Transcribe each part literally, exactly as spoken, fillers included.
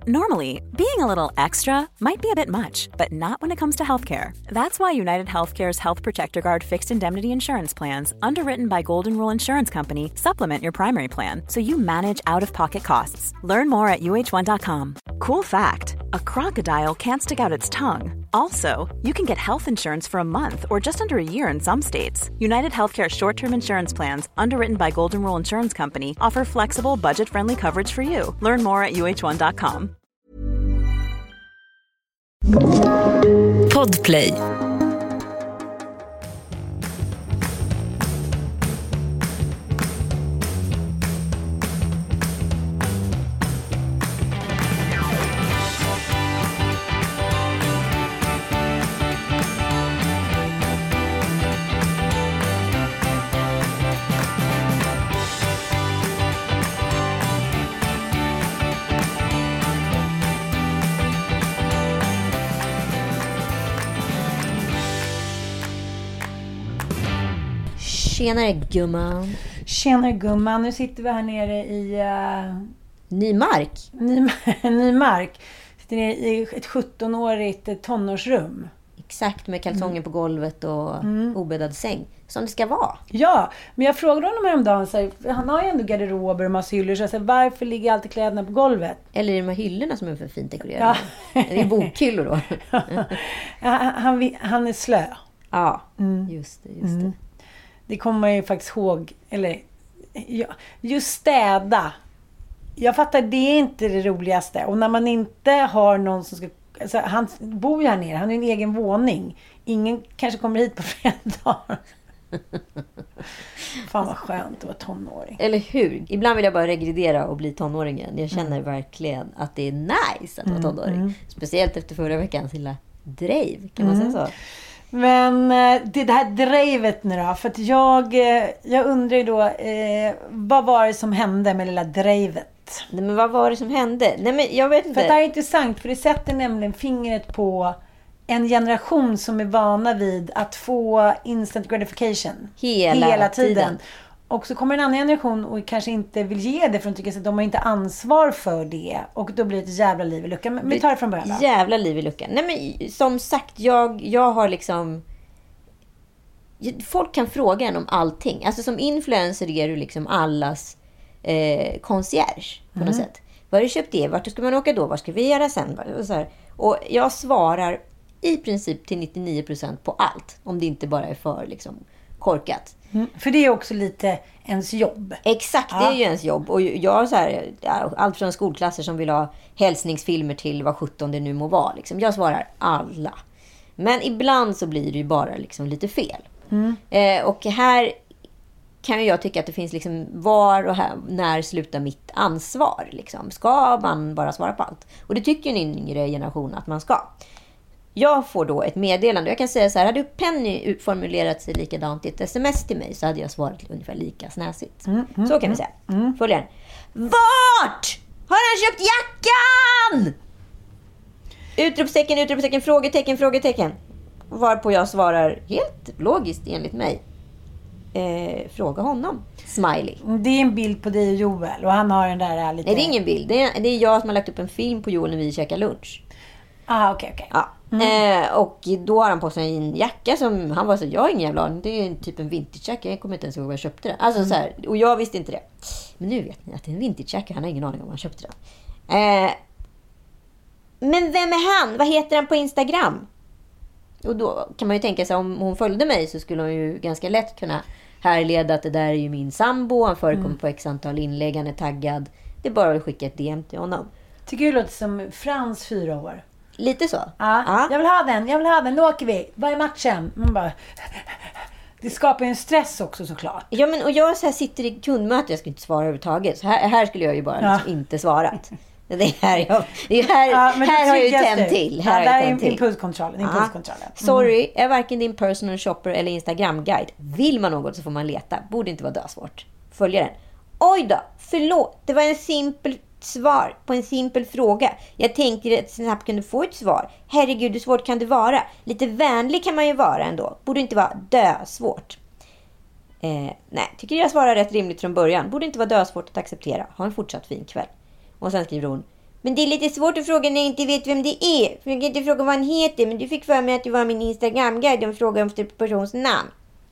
Normally, being a little extra might be a bit much, but not when it comes to healthcare. That's why United Healthcare's Health Protector Guard fixed indemnity insurance plans, underwritten by Golden Rule Insurance Company, supplement your primary plan so you manage out-of-pocket costs. Learn more at U H one dot com. Cool fact, a crocodile can't stick out its tongue. Also, you can get health insurance for a month or just under a year in some states. United Healthcare short-term insurance plans, underwritten by Golden Rule Insurance Company, offer flexible, budget-friendly coverage for you. Learn more at U H one dot com. Podplay. Tjenare gumman. Tjenare gumman, nu sitter vi här nere i uh, Nymark. Ny, Nymark. Sitter nere i ett sjuttonårigt tonårsrum. Exakt, med kalsonger mm. på golvet och mm. obäddad säng. Som det ska vara. Ja, men jag frågade honom häromdagen, så här, han har ju ändå garderober och massa hyllor, så jag sa, varför ligger alltid kläderna på golvet? Eller i de här hyllorna som är för fint dekorerade. Ja. Det är bokhyllor då. Ja, han, han är slö. Ja, mm. just det, just mm. det. Det kommer man ju faktiskt ihåg. Eller, ja, just städa. Jag fattar, det är inte det roligaste. Och när man inte har någon som ska... Alltså, han bor ju här nere. Han har en egen våning. Ingen kanske kommer hit på flera dagar. Fan vad skönt att vara tonåring. Eller hur? Ibland vill jag bara regredera och bli tonåring igen. Jag känner mm. verkligen att det är nice att vara tonåring. Mm. Speciellt efter förra veckans lilla drive. Kan man mm. säga så? Men det, det här drevet nu då, för att jag, jag undrar ju då, eh, vad var det som hände med lilla drevet? Nej, men vad var det som hände? Nej, men jag vet inte. För det här är intressant, för det sätter nämligen fingret på en generation som är vana vid att få instant gratification hela, hela tiden. tiden. Och så kommer en annan generation och kanske inte vill ge det, för de tycker att de har inte ansvar för det. Och då blir det ett jävla liv i luckan. Men vi tar det från början då. Jävla liv i luckan. Nej, men som sagt, jag, jag har liksom... Folk kan fråga en om allting. Alltså som influencer är du liksom allas eh, concierge på mm. något sätt. Var har du köpt det? Vart ska man åka då? Vad ska vi göra sen? Och, så här. Och jag svarar i princip till nittionio procent på allt. Om det inte bara är för liksom korkat. Mm, för det är också lite ens jobb. Exakt, det är ju ens jobb. Och jag så här, allt från skolklasser som vill ha hälsningsfilmer till vad sjutton det nu må vara. Liksom. Jag svarar alla. Men ibland så blir det ju bara liksom lite fel. Mm. Eh, och här kan ju jag tycka att det finns liksom var och här, när slutar mitt ansvar. Liksom. Ska man bara svara på allt? Och det tycker ju en yngre generation att man ska. Jag får då ett meddelande. Jag kan säga så här, hade Penny utformulerat sig likadant i ett sms till mig så hade jag svarat ungefär lika snäsigt. Mm, mm, så kan vi säga. Mm. Följaren. Vart har han köpt jackan? Utropstecken, utropstecken, frågetecken, frågetecken. Varpå jag svarar helt logiskt enligt mig. Eh, fråga honom. Smiley. Det är en bild på dig och Joel. Och han har den där lite... Nej, det är ingen bild. Det är, det är jag som har lagt upp en film på Joel när vi käkar lunch. Ah, okej, okay, okej. Okay. Ja. Mm. Eh, och då har han på sig en jacka som han var så, jag har ingen jävla aning, det är typ en vintage-jacka, jag kommer inte ens ihåg var jag köpte den. Alltså mm. så här, och jag visste inte det. Men nu vet ni att det är en vintage-jacka, han har ingen aning om var han köpte den. Eh, men vem är han? Vad heter han på Instagram? Och då kan man ju tänka sig, om hon följde mig så skulle hon ju ganska lätt kunna härleda att det där är ju min sambo, han förekommer mm. på x antal inlägg, han är taggad. Det är bara att skicka ett D M till honom. Tycker du det låter som Frans fyra år? Lite så. Ja, ja, jag vill ha den, jag vill ha den, nu åker vi. Vad är matchen? Man bara... Det skapar ju en stress också såklart. Ja, men och jag så här sitter i kundmöte, jag ska inte svara överhuvudtaget. Så här, här skulle jag ju bara liksom ja. inte svarat. Det är här jag... Det är här, ja, här har jag ju tänt till. Här ja, har där jag är impulskontrollen. impulskontrollen. Mm. Sorry, är varken din personal shopper eller Instagram-guide. Vill man något så får man leta. Borde inte vara dösvårt. Följer den. Oj då, förlåt. Det var en simpel... svar på en simpel fråga. Jag tänker att snabbt kunde få ett svar. Herregud, hur svårt kan det vara? Lite vänlig kan man ju vara ändå. Borde inte vara dösvårt. Eh, nej, tycker jag svarar rätt rimligt från början. Borde inte vara dösvårt att acceptera. Ha en fortsatt fin kväll. Och sen skriver hon: Men det är lite svårt att fråga när jag inte vet vem det är. För jag kan inte fråga vad han heter. Men du fick för mig att du var min Instagram-guide och frågade efter persons namn.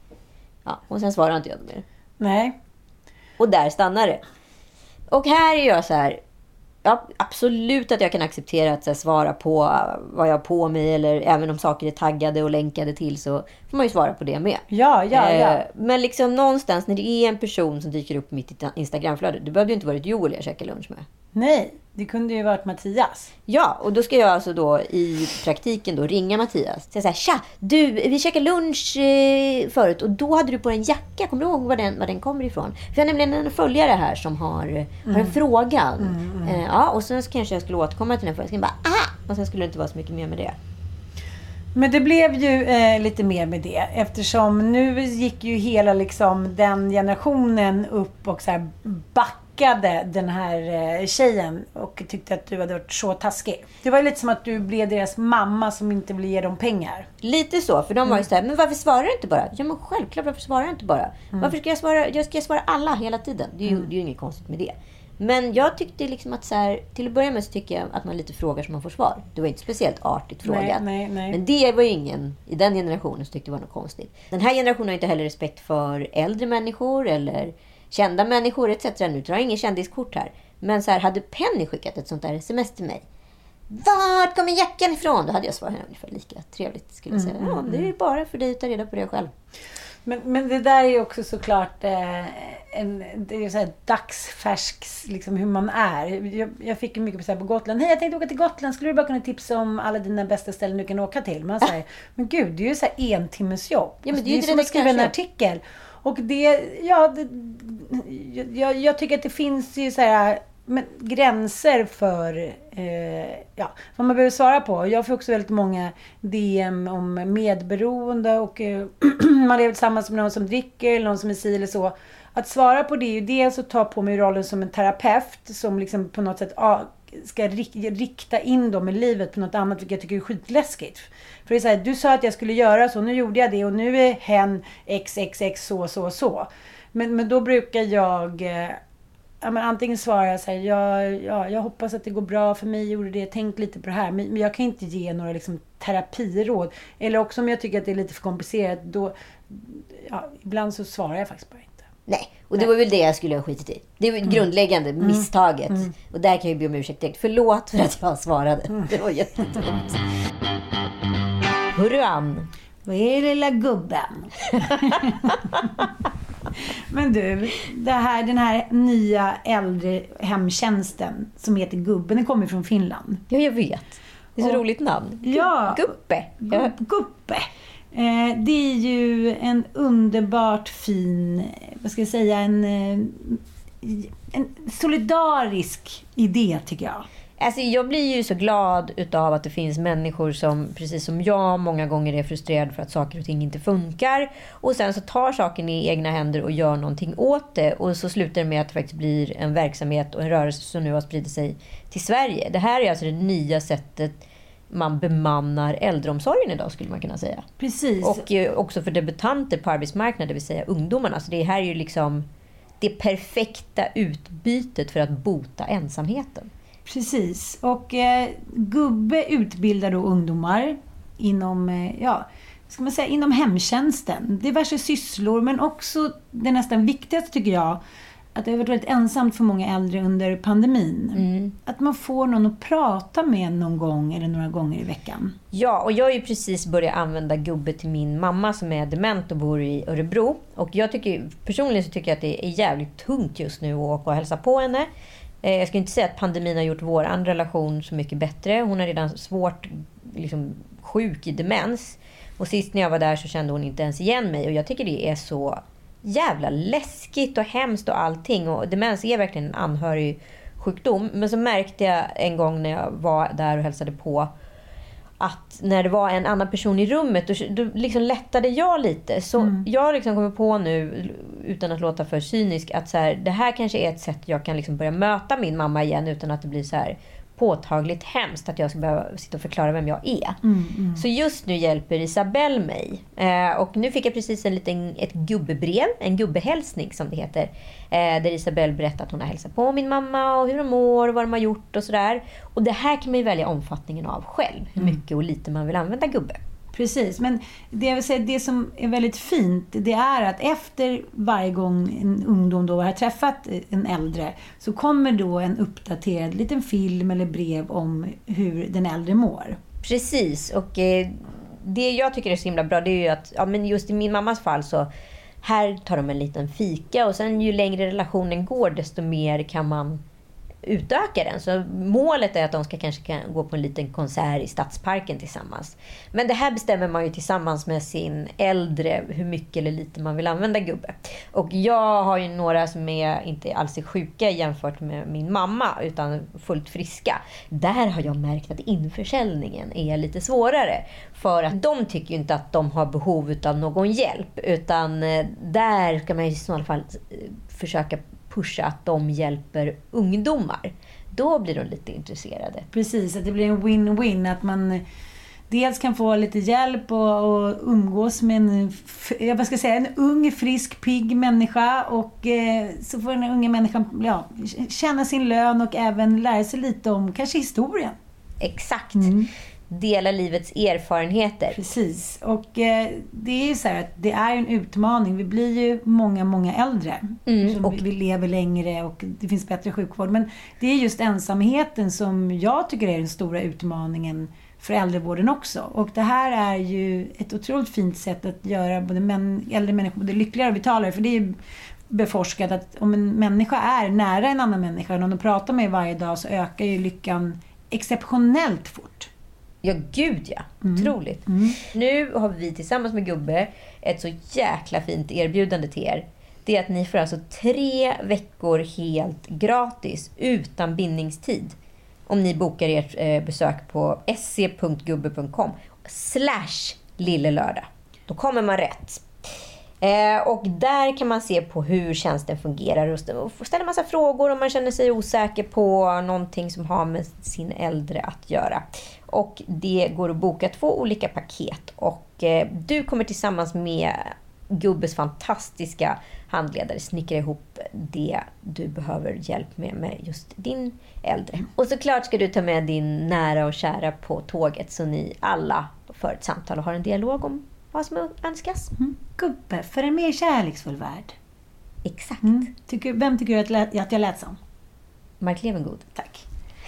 Ja, och sen svarade inte jag mer. Nej. Och där stannar det. Och här är jag så här... Ja, absolut att jag kan acceptera att så här, svara på vad jag har på mig. Eller även om saker är taggade och länkade till så får man ju svara på det med. Ja, ja, ja. Eh, men liksom någonstans när det är en person som dyker upp i mitt Instagramflöde. Du behövde ju inte varit Joel jag käkade lunch med. Nej, det kunde ju varit Mattias. Ja, och då ska jag alltså då i praktiken då ringa Mattias. Säga så här, tja, du, vi käkade lunch eh, förut och då hade du på en jacka. Kommer du ihåg var den, var den kommer ifrån? För jag har nämligen en följare här som har, mm. har en fråga. Mm, mm. Eh, ja, och sen kanske jag skulle återkomma till den för jag skulle bara, aha! Och sen skulle det inte vara så mycket mer med det. Men det blev ju eh, lite mer med det. Eftersom nu gick ju hela liksom den generationen upp och så här backade den här eh, tjejen. Och tyckte att du hade varit så taskig. Det var ju lite som att du blev deras mamma som inte ville ge dem pengar. Lite så, för de var ju så här, men varför svarar du inte bara? Ja men självklart, varför svarar jag inte bara? Mm. Varför ska jag svara? Jag ska svara alla hela tiden. Det är ju, mm. det är ju inget konstigt med det. Men jag tyckte liksom att så här, till att börja med så tycker jag att man lite frågar som man får svar. Det var inte speciellt artigt frågat. Nej, nej, nej. Men det var ju ingen i den generationen som tyckte det var något konstigt. Den här generationen har inte heller respekt för äldre människor eller kända människor et cetera. Nu tror jag ingen kändiskort här. Men så här, hade Penny skickat ett sånt där sms till mig. Vart kommer jackan ifrån? Då hade jag svarat ungefär lika trevligt skulle jag säga. Mm, ja, det är bara för dig att ta reda på det själv. Men, men det där är ju också såklart eh, en, det är ju så här dagsfärsks liksom hur man är. Jag, jag fick ju mycket så här på Gotland. Hej, jag tänkte åka till Gotland. Skulle du bara kunna tipsa om alla dina bästa ställen du kan åka till? Man säger, men gud, det är ju så här en timmes jobb. Ja, men det är ju ju som att skriva en artikel. Och det, ja, det, jag, jag tycker att det finns ju så här men, gränser för eh, ja, vad man behöver svara på. Jag får också väldigt många D M om medberoende och eh, man lever tillsammans med någon som dricker eller någon som är si eller så. Att svara på det är ju dels att ta på mig rollen som en terapeut som liksom på något sätt ah, ska rikta in dem i livet på något annat, vilket jag tycker är skitläskigt. För det är så här, du sa att jag skulle göra så, nu gjorde jag det och nu är hen xxx så så så. Men, men då brukar jag eh, ja, men antingen svarar jag så här, ja, ja, jag hoppas att det går bra för mig, gjorde det, tänk lite på det här. Men, men jag kan inte ge några liksom, terapiråd. Eller också om jag tycker att det är lite för komplicerat, då, ja, ibland så svarar jag faktiskt bara inte. Nej, och det Nej. var väl det jag skulle ha skitit i. Det var ett mm. grundläggande mm. misstaget. Mm. Och där kan jag be om ursäkt direkt. Förlåt för att jag svarade. Mm. Det var jättedumt. Hurra Ann. Vad är lilla gubben? Men du, det här, den här nya äldre hemtjänsten som heter Gubben, den kommer från Finland. Ja, jag vet. Det är så och, roligt namn. Ja, Guppe. Gu- Guppe. Eh, det är ju en underbart fin, vad ska jag säga, en, en solidarisk idé tycker jag. Alltså, jag blir ju så glad utav att det finns människor som, precis som jag, många gånger är frustrerade för att saker och ting inte funkar. Och sen så tar saken i egna händer och gör någonting åt det. Och så slutar det med att det faktiskt blir en verksamhet och en rörelse som nu har spridit sig till Sverige. Det här är alltså det nya sättet man bemannar äldreomsorgen idag, skulle man kunna säga. Precis. Och också för debutanter på arbetsmarknaden, det vill säga ungdomarna. Så det här är ju liksom det perfekta utbytet för att bota ensamheten. Precis. Och eh, Gubbe utbildar då ungdomar inom, eh, ja, ska man säga, inom hemtjänsten. Diverse sysslor, men också det nästan viktigaste tycker jag, att det har varit väldigt ensamt för många äldre under pandemin. Mm. Att man får någon att prata med någon gång eller några gånger i veckan. Ja, och jag har ju precis börjat använda Gubbe till min mamma som är dement och bor i Örebro. Och jag tycker, personligen så tycker jag att det är jävligt tungt just nu att åka och hälsa på henne. Jag ska inte säga att pandemin har gjort vår andra relation så mycket bättre. Hon är redan svårt liksom, sjuk i demens. Och sist när jag var där så kände hon inte ens igen mig. Och jag tycker det är så jävla läskigt och hemskt och allting. Och demens är verkligen en anhörig sjukdom. Men så märkte jag en gång när jag var där och hälsade på att när det var en annan person i rummet då, då liksom lättade jag lite. Så mm. jag liksom kommer på nu, utan att låta för cynisk, att så här, det här kanske är ett sätt jag kan liksom börja möta min mamma igen utan att det blir så här påtagligt hemskt att jag ska behöva sitta och förklara vem jag är. Mm, mm. Så just nu hjälper Isabelle mig. Eh, och nu fick jag precis en liten, ett gubbebrev, en gubbehälsning som det heter. Eh, där Isabelle berättar att hon har hälsat på min mamma och hur de mår och vad de har gjort och sådär. Och det här kan man ju välja omfattningen av själv. Hur mycket och lite man vill använda gubbe. Precis, men det, jag vill säga, det som är väldigt fint, det är att efter varje gång en ungdom då har träffat en äldre, så kommer då en uppdaterad liten film eller brev om hur den äldre mår. Precis, och eh, det jag tycker är så himla bra, det är ju att ja, men just i min mammas fall så här tar de en liten fika, och sen ju längre relationen går desto mer kan man utöka den. Så målet är att de ska kanske kan gå på en liten konsert i Stadsparken tillsammans. Men det här bestämmer man ju tillsammans med sin äldre hur mycket eller lite man vill använda gubbe. Och jag har ju några som är inte alls är sjuka jämfört med min mamma utan fullt friska. Där har jag märkt att införsäljningen är lite svårare. För att de tycker ju inte att de har behov av någon hjälp. Utan där ska man i så fall försöka pusha att de hjälper ungdomar. Då blir de lite intresserade. Precis, att det blir en win-win. Att man dels kan få lite hjälp och, och umgås med en, jag ska säga, en ung, frisk, pigg människa. Och eh, så får den unga människan ja, känna sin lön och även lära sig lite om kanske historien. Exakt. Mm. Dela livets erfarenheter. Precis. Och eh, det är ju så här att det är en utmaning. Vi blir ju många, många äldre. Mm, och vi, vi lever längre och det finns bättre sjukvård. Men det är just ensamheten som jag tycker är den stora utmaningen för äldrevården också. Och det här är ju ett otroligt fint sätt att göra både män, äldre människor både lyckligare och vitalare. För det är ju beforskat att om en människa är nära en annan människa och om de pratar med varje dag så ökar ju lyckan exceptionellt fort. Ja, gud ja. Mm. Otroligt. Mm. Nu har vi tillsammans med Gubbe ett så jäkla fint erbjudande till er. Det är att ni får alltså tre veckor helt gratis utan bindningstid. Om ni bokar ert eh, besök på se punkt gubbe punkt com slash lillelördag. Då kommer man rätt. Eh, och där kan man se på hur tjänsten fungerar och ställa massa frågor om man känner sig osäker på någonting som har med sin äldre att göra. Och det går att boka två olika paket och eh, du kommer tillsammans med Gubbes fantastiska handledare snickra ihop det du behöver hjälp med med just din äldre. Och såklart ska du ta med din nära och kära på tåget så ni alla för ett samtal och har en dialog om vad som önskas. Mm. Gubbe, för en mer kärleksfull värld. Exakt. Mm. Tycker, vem tycker du att, lät, att jag lät som? Mark Levengood. Tack.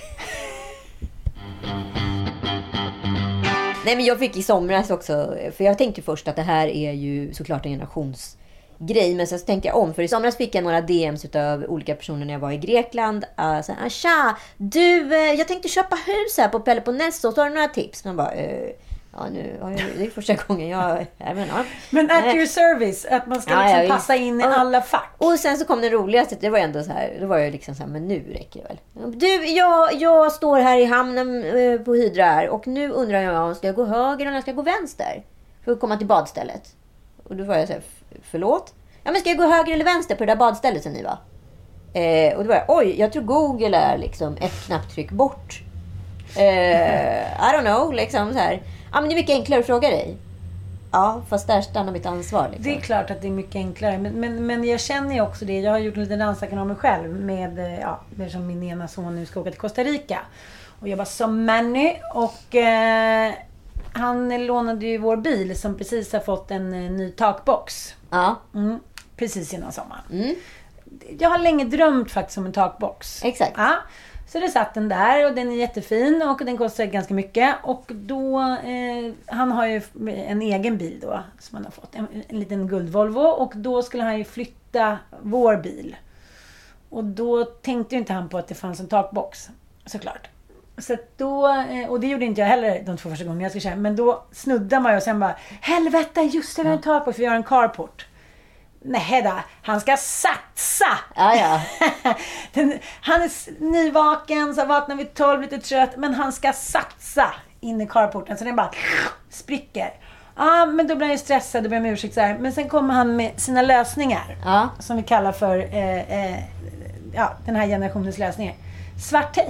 Nej, men jag fick i somras också, för jag tänkte först att det här är ju såklart en generationsgrej, men så tänkte jag om, för i somras fick jag några D M's utav olika personer när jag var i Grekland. Uh, så här, tja, du, uh, jag tänkte köpa hus här på Peloponnesos, så har du några tips? Man bara, uh, ja nu har jag, det är första gången jag, jag menar. Men at your service, att man ska ja, liksom ja, passa in i alla fack. Och sen så kom den roligaste, det var ändå så här, då var jag liksom så här, men nu räcker det väl. Du, jag, jag står här i hamnen eh, på Hydra här, och nu undrar jag om ska jag gå höger eller ska jag gå vänster för att komma till badstället. Och då var jag så här, förlåt? Ja, men ska jag gå höger eller vänster på det där badstället som ni var? Eh, och då var jag, oj, jag tror Google är liksom ett knapptryck bort. Eh, I don't know, liksom så här. Ja, men det är mycket enklare att fråga dig. Ja, fast där stannar mitt ansvar. Liksom. Det är klart att det är mycket enklare. Men, men, men jag känner ju också det. Jag har gjort en liten ansökan om mig själv. Med, ja, som min ena son nu ska åka till Costa Rica. Och jobba som Manny. Och eh, han lånade ju vår bil som precis har fått en eh, ny takbox. Ja. Mm, precis innan sommaren. Mm. Jag har länge drömt faktiskt om en takbox. Exakt. Ja. Så det satt den där och den är jättefin och den kostar ganska mycket. Och då, eh, han har ju en egen bil då som han har fått. En, en liten guldvolvo. Och då skulle han ju flytta vår bil. Och då tänkte ju inte han på att det fanns en takbox. Såklart. Så då, eh, och det gjorde inte jag heller de två första gångerna jag skulle köra. Men då snuddar man ju och sen bara, helvete, just det, vi har en takbox för vi har en carport. Nej då, han ska satsa. Ja, ja. Den, han är nyvaken, så vaknar vid tolv, lite trött, men han ska satsa in i carporten så den bara spricker. Ja, men då blir han ju stressad och ber om ursäkt så här. Men sen kommer han med sina lösningar. Ja. Som vi kallar för eh, eh, ja, den här generationens lösningar. Svart tejp.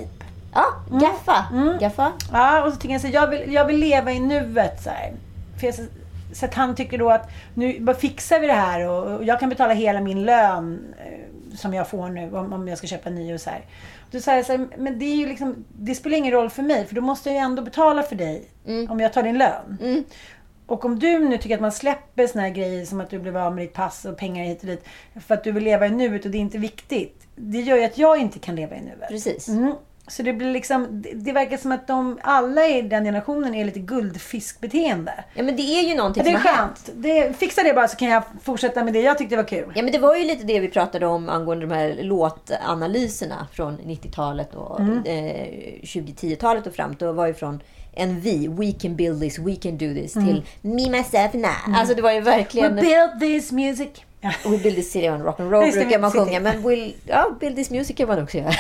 Ja, gaffa. Mm. Gaffa. Ja, och så tänker jag så här, jag vill, jag vill leva i nuet så här. För jag, så, så att han tycker då att nu bara fixar vi det här och, och jag kan betala hela min lön eh, som jag får nu om, om jag ska köpa ny och så här. Då säger jag så här, men det är ju liksom, det spelar ingen roll för mig för då måste jag ju ändå betala för dig mm. om jag tar din lön. Mm. Och om du nu tycker att man släpper såna här grejer som att du blev av med ditt pass och pengar hit och dit för att du vill leva i nuet och det är inte viktigt. Det gör ju att jag inte kan leva i nuet. Precis. Mm. Så det blir liksom, det, det verkar som att de alla i den generationen är lite guldfiskbeteende. Ja, men det är ju någonting ja, det är som har skönt. Det, fixa det bara så kan jag fortsätta med det. Jag tyckte det var kul. Ja, men det var ju lite det vi pratade om angående de här låtanalyserna från nittiotalet och mm. eh, tjugo-tio-talet och framåt. Det var ju från en vi, we can build this, we can do this mm. till me, myself, and I. Mm. Alltså det var ju verkligen... We build this music. We build this city on rock and roll brukar man sjunga. Men we'll, ja, build this music kan man också göra.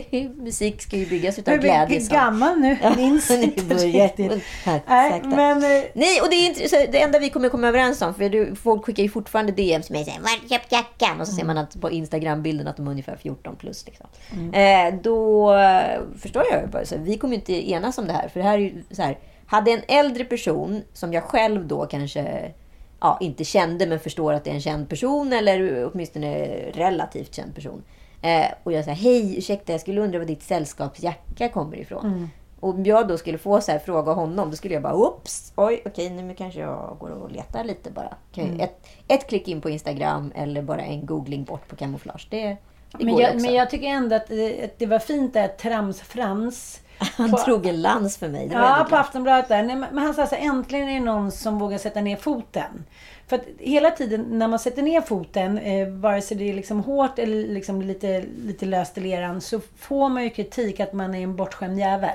Musik ska ju byggas utan glädje. Du är gammal nu. Ja, minns inte riktigt. Nej, men... Nej, och det är inte så, det enda vi kommer komma överens om. För du, folk skickar ju fortfarande D M's med sig. Var har köpt jackan? Och så mm. ser man att på Instagram-bilden att de är ungefär fjorton plus. Liksom. Mm. Eh, då förstår jag bara så vi kommer inte enas om det här. För det här är ju så här. Hade en äldre person som jag själv då kanske... Ja, inte kände men förstår att det är en känd person eller åtminstone relativt känd person. Eh, och jag säger, hej, ursäkta, jag skulle undra var ditt sällskapsjacka kommer ifrån. Mm. Och om jag då skulle få så här, fråga honom, då skulle jag bara, oops, oj, okej, nu kanske jag går och letar lite bara. Mm. Ett, ett klick in på Instagram eller bara en googling bort på kamouflage. Det, det men, går jag, också. Men jag tycker ändå att det, att det var fint att Trams Frans... Han på, drog en lans för mig. Det var ja, på Aftonbladet där. Nej, men han sa så här, äntligen är det någon som vågar sätta ner foten. För att hela tiden när man sätter ner foten, eh, vare sig det är liksom hårt eller liksom lite, lite löst i leran, så får man ju kritik att man är en bortskämd jävel.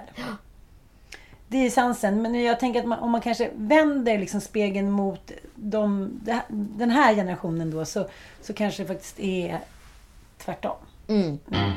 Det är sansen. Men jag tänker att man, om man kanske vänder liksom spegeln mot de, den här generationen då, så, så kanske det faktiskt är tvärtom. Mm. Mm.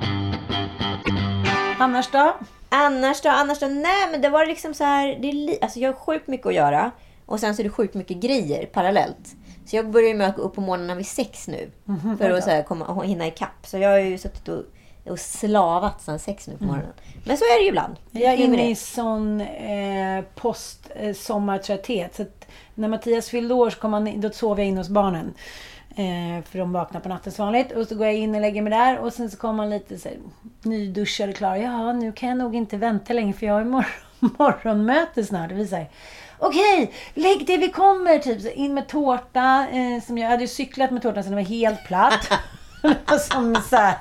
Annars då? Annars då? Annars då? Nej, men det var liksom så här... Det är li- alltså jag har sjukt mycket att göra. Och sen så är det sjukt mycket grejer parallellt. Så jag börjar ju med att gå upp på morgonen vid sex nu. Mm-hmm, för att så här, komma och hinna ikapp. Så jag har ju suttit och, och slavat sedan sex nu på morgonen. Mm. Men så är det ju ibland. Jag är inne i sån eh, post-sommartrötthet. Så att när Mattias fyllde år så kom han, då sov jag in hos barnen. Eh, för de vaknar på natten som vanligt. Och så går jag in och lägger mig där. Och sen så kommer man lite så här, nyduschad och klar. Ja, nu kan jag nog inte vänta längre. För jag har mor- morgonmöte snart. Det vill säga, okej, lägg det vi kommer. Typ så in med tårta. Eh, som jag hade ju cyklat med tårtan så den var helt platt. som så här.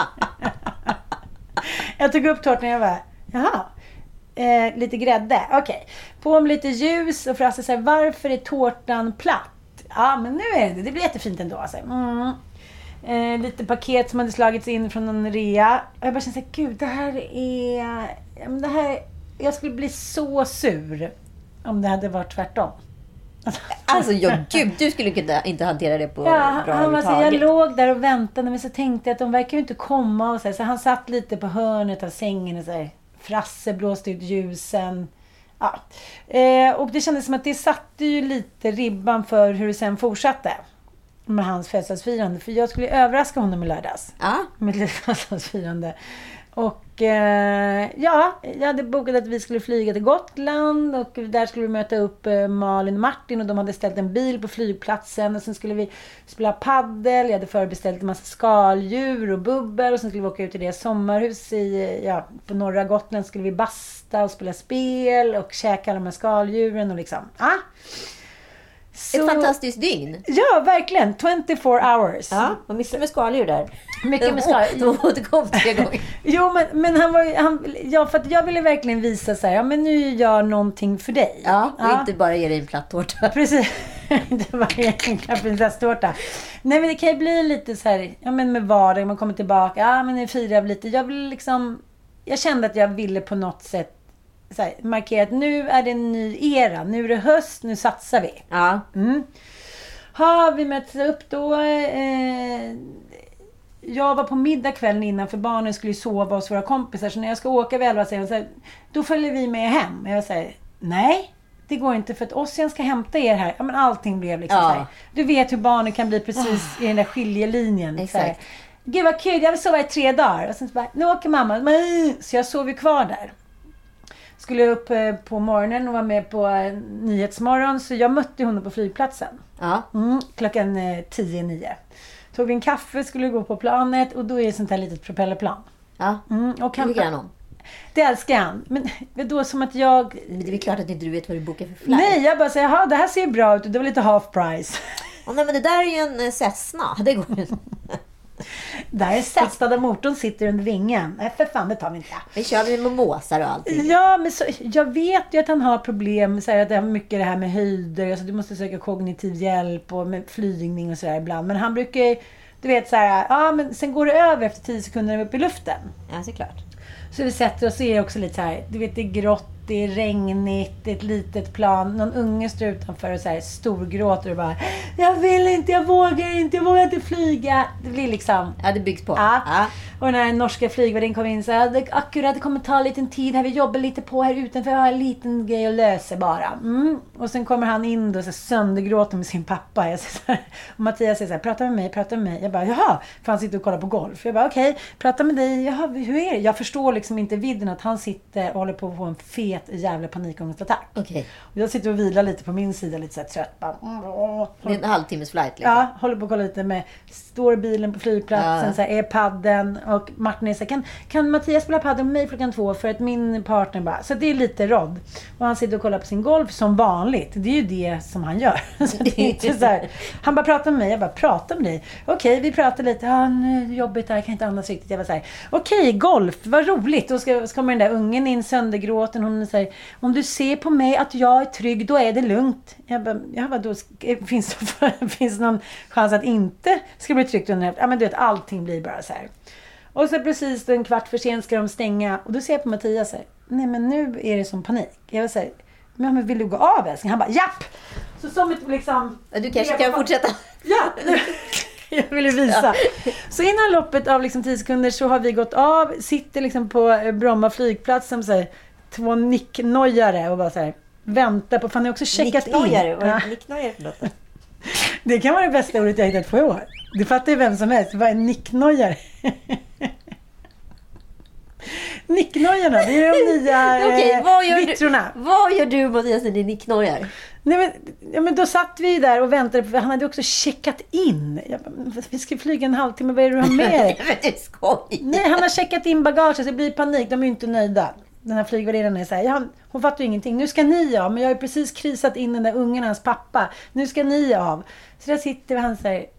Jag tog upp tårtan och jag bara, jaha. Eh, lite grädde. Okej. Okay. På med lite ljus. Och Frasse säger, varför är tårtan platt? Ja, men nu är det. Det blir jättefint ändå. Alltså. Mm. Eh, lite paket som hade slagits in från en rea. Och jag bara kände så här, gud, det här är... Ja, men det här, jag skulle bli så sur om det hade varit tvärtom. Alltså, jag, gud, du skulle kunna inte hantera det på ja, bra han, alltså, jag låg där och väntade, men så tänkte jag att de verkar ju inte komma. Och så, här, så han satt lite på hörnet av sängen och så här, Frasse blåste ut ljusen. Ja. Eh, och det kändes som att det satte ju lite ribban för hur det sen fortsatte med hans födelsedagsfirande. För jag skulle överraska honom i lördags. Ja. Med lite födelsedagsfirande. Och eh, ja, jag hade bokat att vi skulle flyga till Gotland. Och där skulle vi möta upp eh, Malin och Martin. Och de hade ställt en bil på flygplatsen. Och sen skulle vi spela paddel. Jag hade förbeställt en massa skaldjur och bubbel. Och sen skulle vi åka ut till det sommarhus i, ja, på norra Gotland. Skulle vi basta och spela spel. Och käka alla de här skaldjuren. Och liksom, ah. Så, ett fantastiskt dygn. Ja, verkligen. tjugofyra hours. Ja, vad mycket med skaldjur där. Mycket med skaldjur. De återkom tre gånger. Jo, men, men han var han, ja, för att jag ville verkligen visa så här, ja, men nu gör jag någonting för dig. Ja, och ja. Inte bara ge dig en platt tårta. Precis. Inte bara ge en prinsesstårta. Nej, men det kan ju bli lite så här, ja, men med vardag, man kommer tillbaka, ja, men nu firar jag lite. Jag vill liksom, jag kände att jag ville på något sätt så här, markera att nu är det en ny era. Nu är det höst, nu satsar vi. Ja. Mm. Ha, vi möts upp då. Eh, jag var på middag kvällen innan för barnen skulle sova hos våra kompisar. Så när jag ska åka vid elva säger hon, då följer vi med hem. Jag säger, nej, det går inte för att Ossian ska hämta er här. Ja, men allting blev liksom ja. Så här. Du vet hur barnen kan bli precis oh. i den där skiljelinjen. Exakt. Gud vad kul, jag vill sova i tre dagar. Och sen så bara, nu åker mamma. Så jag sov ju kvar där. Skulle upp på morgonen och var med på Nyhetsmorgon. Så jag mötte honom på flygplatsen. Ja. Mm, klockan tio nio. Tog vi en kaffe, skulle gå på planet. Och då är det sånt här litet propellerplan. Ja, mm, och det tycker han om. Det älskar han. Men då som att jag... Men det är klart att inte du vet vad du bokar för flight. Nej, jag bara säger, jaha, det här ser bra ut. Det var lite half price. Oh, nej, men det där är ju en Cessna. Det går ju. Där är Cessna där motorn sitter under vingen. Nej, för fan, det tar vi inte. Vi kör med mimosar och allting. Ja, men så, jag vet ju att han har problem. Så här, att det har mycket det här med höjder. Alltså, du måste söka kognitiv hjälp och med flygning och sådär ibland. Men han brukar, du vet så här, ja, men sen går det över efter tio sekunder upp i luften. Ja, såklart. Så vi sätter oss och är också lite så här, du vet, det är grått, det är regnigt, det är ett litet plan. Någon unge står utanför och så här storgråter och bara, jag vill inte, jag vågar inte, jag vågar inte flyga. Det blir liksom... Ja, det byggs på. Ja. Ja. Och när den norska flygvärdin kom in så här, det, akkurat, det kommer ta en liten tid här, vi jobbar lite på här utanför, jag har en liten grej att lösa bara. Mm. Och sen kommer han in då så här, söndergråter med sin pappa. Jag säger så här, och Mattias säger så här, prata med mig, prata med mig. Jag bara, jaha, för han sitter och kollar på golf. Jag bara, okej, okay, prata med dig, jaha, hur är det? Jag förstår liksom inte vidden att han sitter och håller på att få en fet jävla panikångestattack. Okej. Och jag sitter och vilar lite på min sida, lite så här trött. Bara, det är en halvtimmes flight liksom. Ja, håller på att kolla lite med, står bilen på flygplatsen, ja. Så här, är padden och Martin är så här, kan, kan Mattias spela padden med mig klockan två för att min partner bara, så det är lite rodd. Och han sitter och kollar på sin golf som vanligt. Det är ju det som han gör. Så det är inte så här, han bara pratar med mig, jag bara pratar med dig. Okej, vi pratar lite, ja, nu är det jobbigt där, jag kan inte andas riktigt. Jag var så här, okej, golf, vad roligt. Då ska, ska kommer den där ungen in söndergråten, hon säger, om du ser på mig att jag är trygg, då är det lugnt. Jag bara, ja, vad då finns det finns någon chans att inte ska bli tryggt under, ja men du vet, allting blir bara så här. Och så precis en kvart för sent ska de stänga. Och då ser jag på Mattias så här, nej men nu är det som panik. Jag vill säga, men vill du gå av älskling? Han bara, japp! Så som ett liksom... Du kanske kan fortsätta. Ja, jag ville visa. Ja. Så innan loppet av liksom tio sekunder så har vi gått av. Sitter liksom på Bromma flygplats som säger två nicknojare och bara så här, väntar på, fan jag har också checkat in. Nicknojare? Vad är nicknojare för något? Det kan vara det bästa ordet jag hittat på i år. Du fattar ju vem som helst. Vad är nicknojare? Nicknojarna, det är de nya Okej, vad gör vittrorna. Du, vad gör du Mattias när det är nicknojar? Nej, men, ja, men då satt vi där och väntade. För han hade också checkat in. Jag bara, vi ska flyga en halvtimme, vad är det du har med dig? Men det är skoj. Nej, han har checkat in bagage så det blir panik. De är ju inte nöjda. Den här flygvärdinnan är så här, ja, hon fattar ju ingenting. Nu ska ni av, men jag har ju precis krisat in den där ungen, hans pappa. Nu ska ni av. Så där sitter han så här.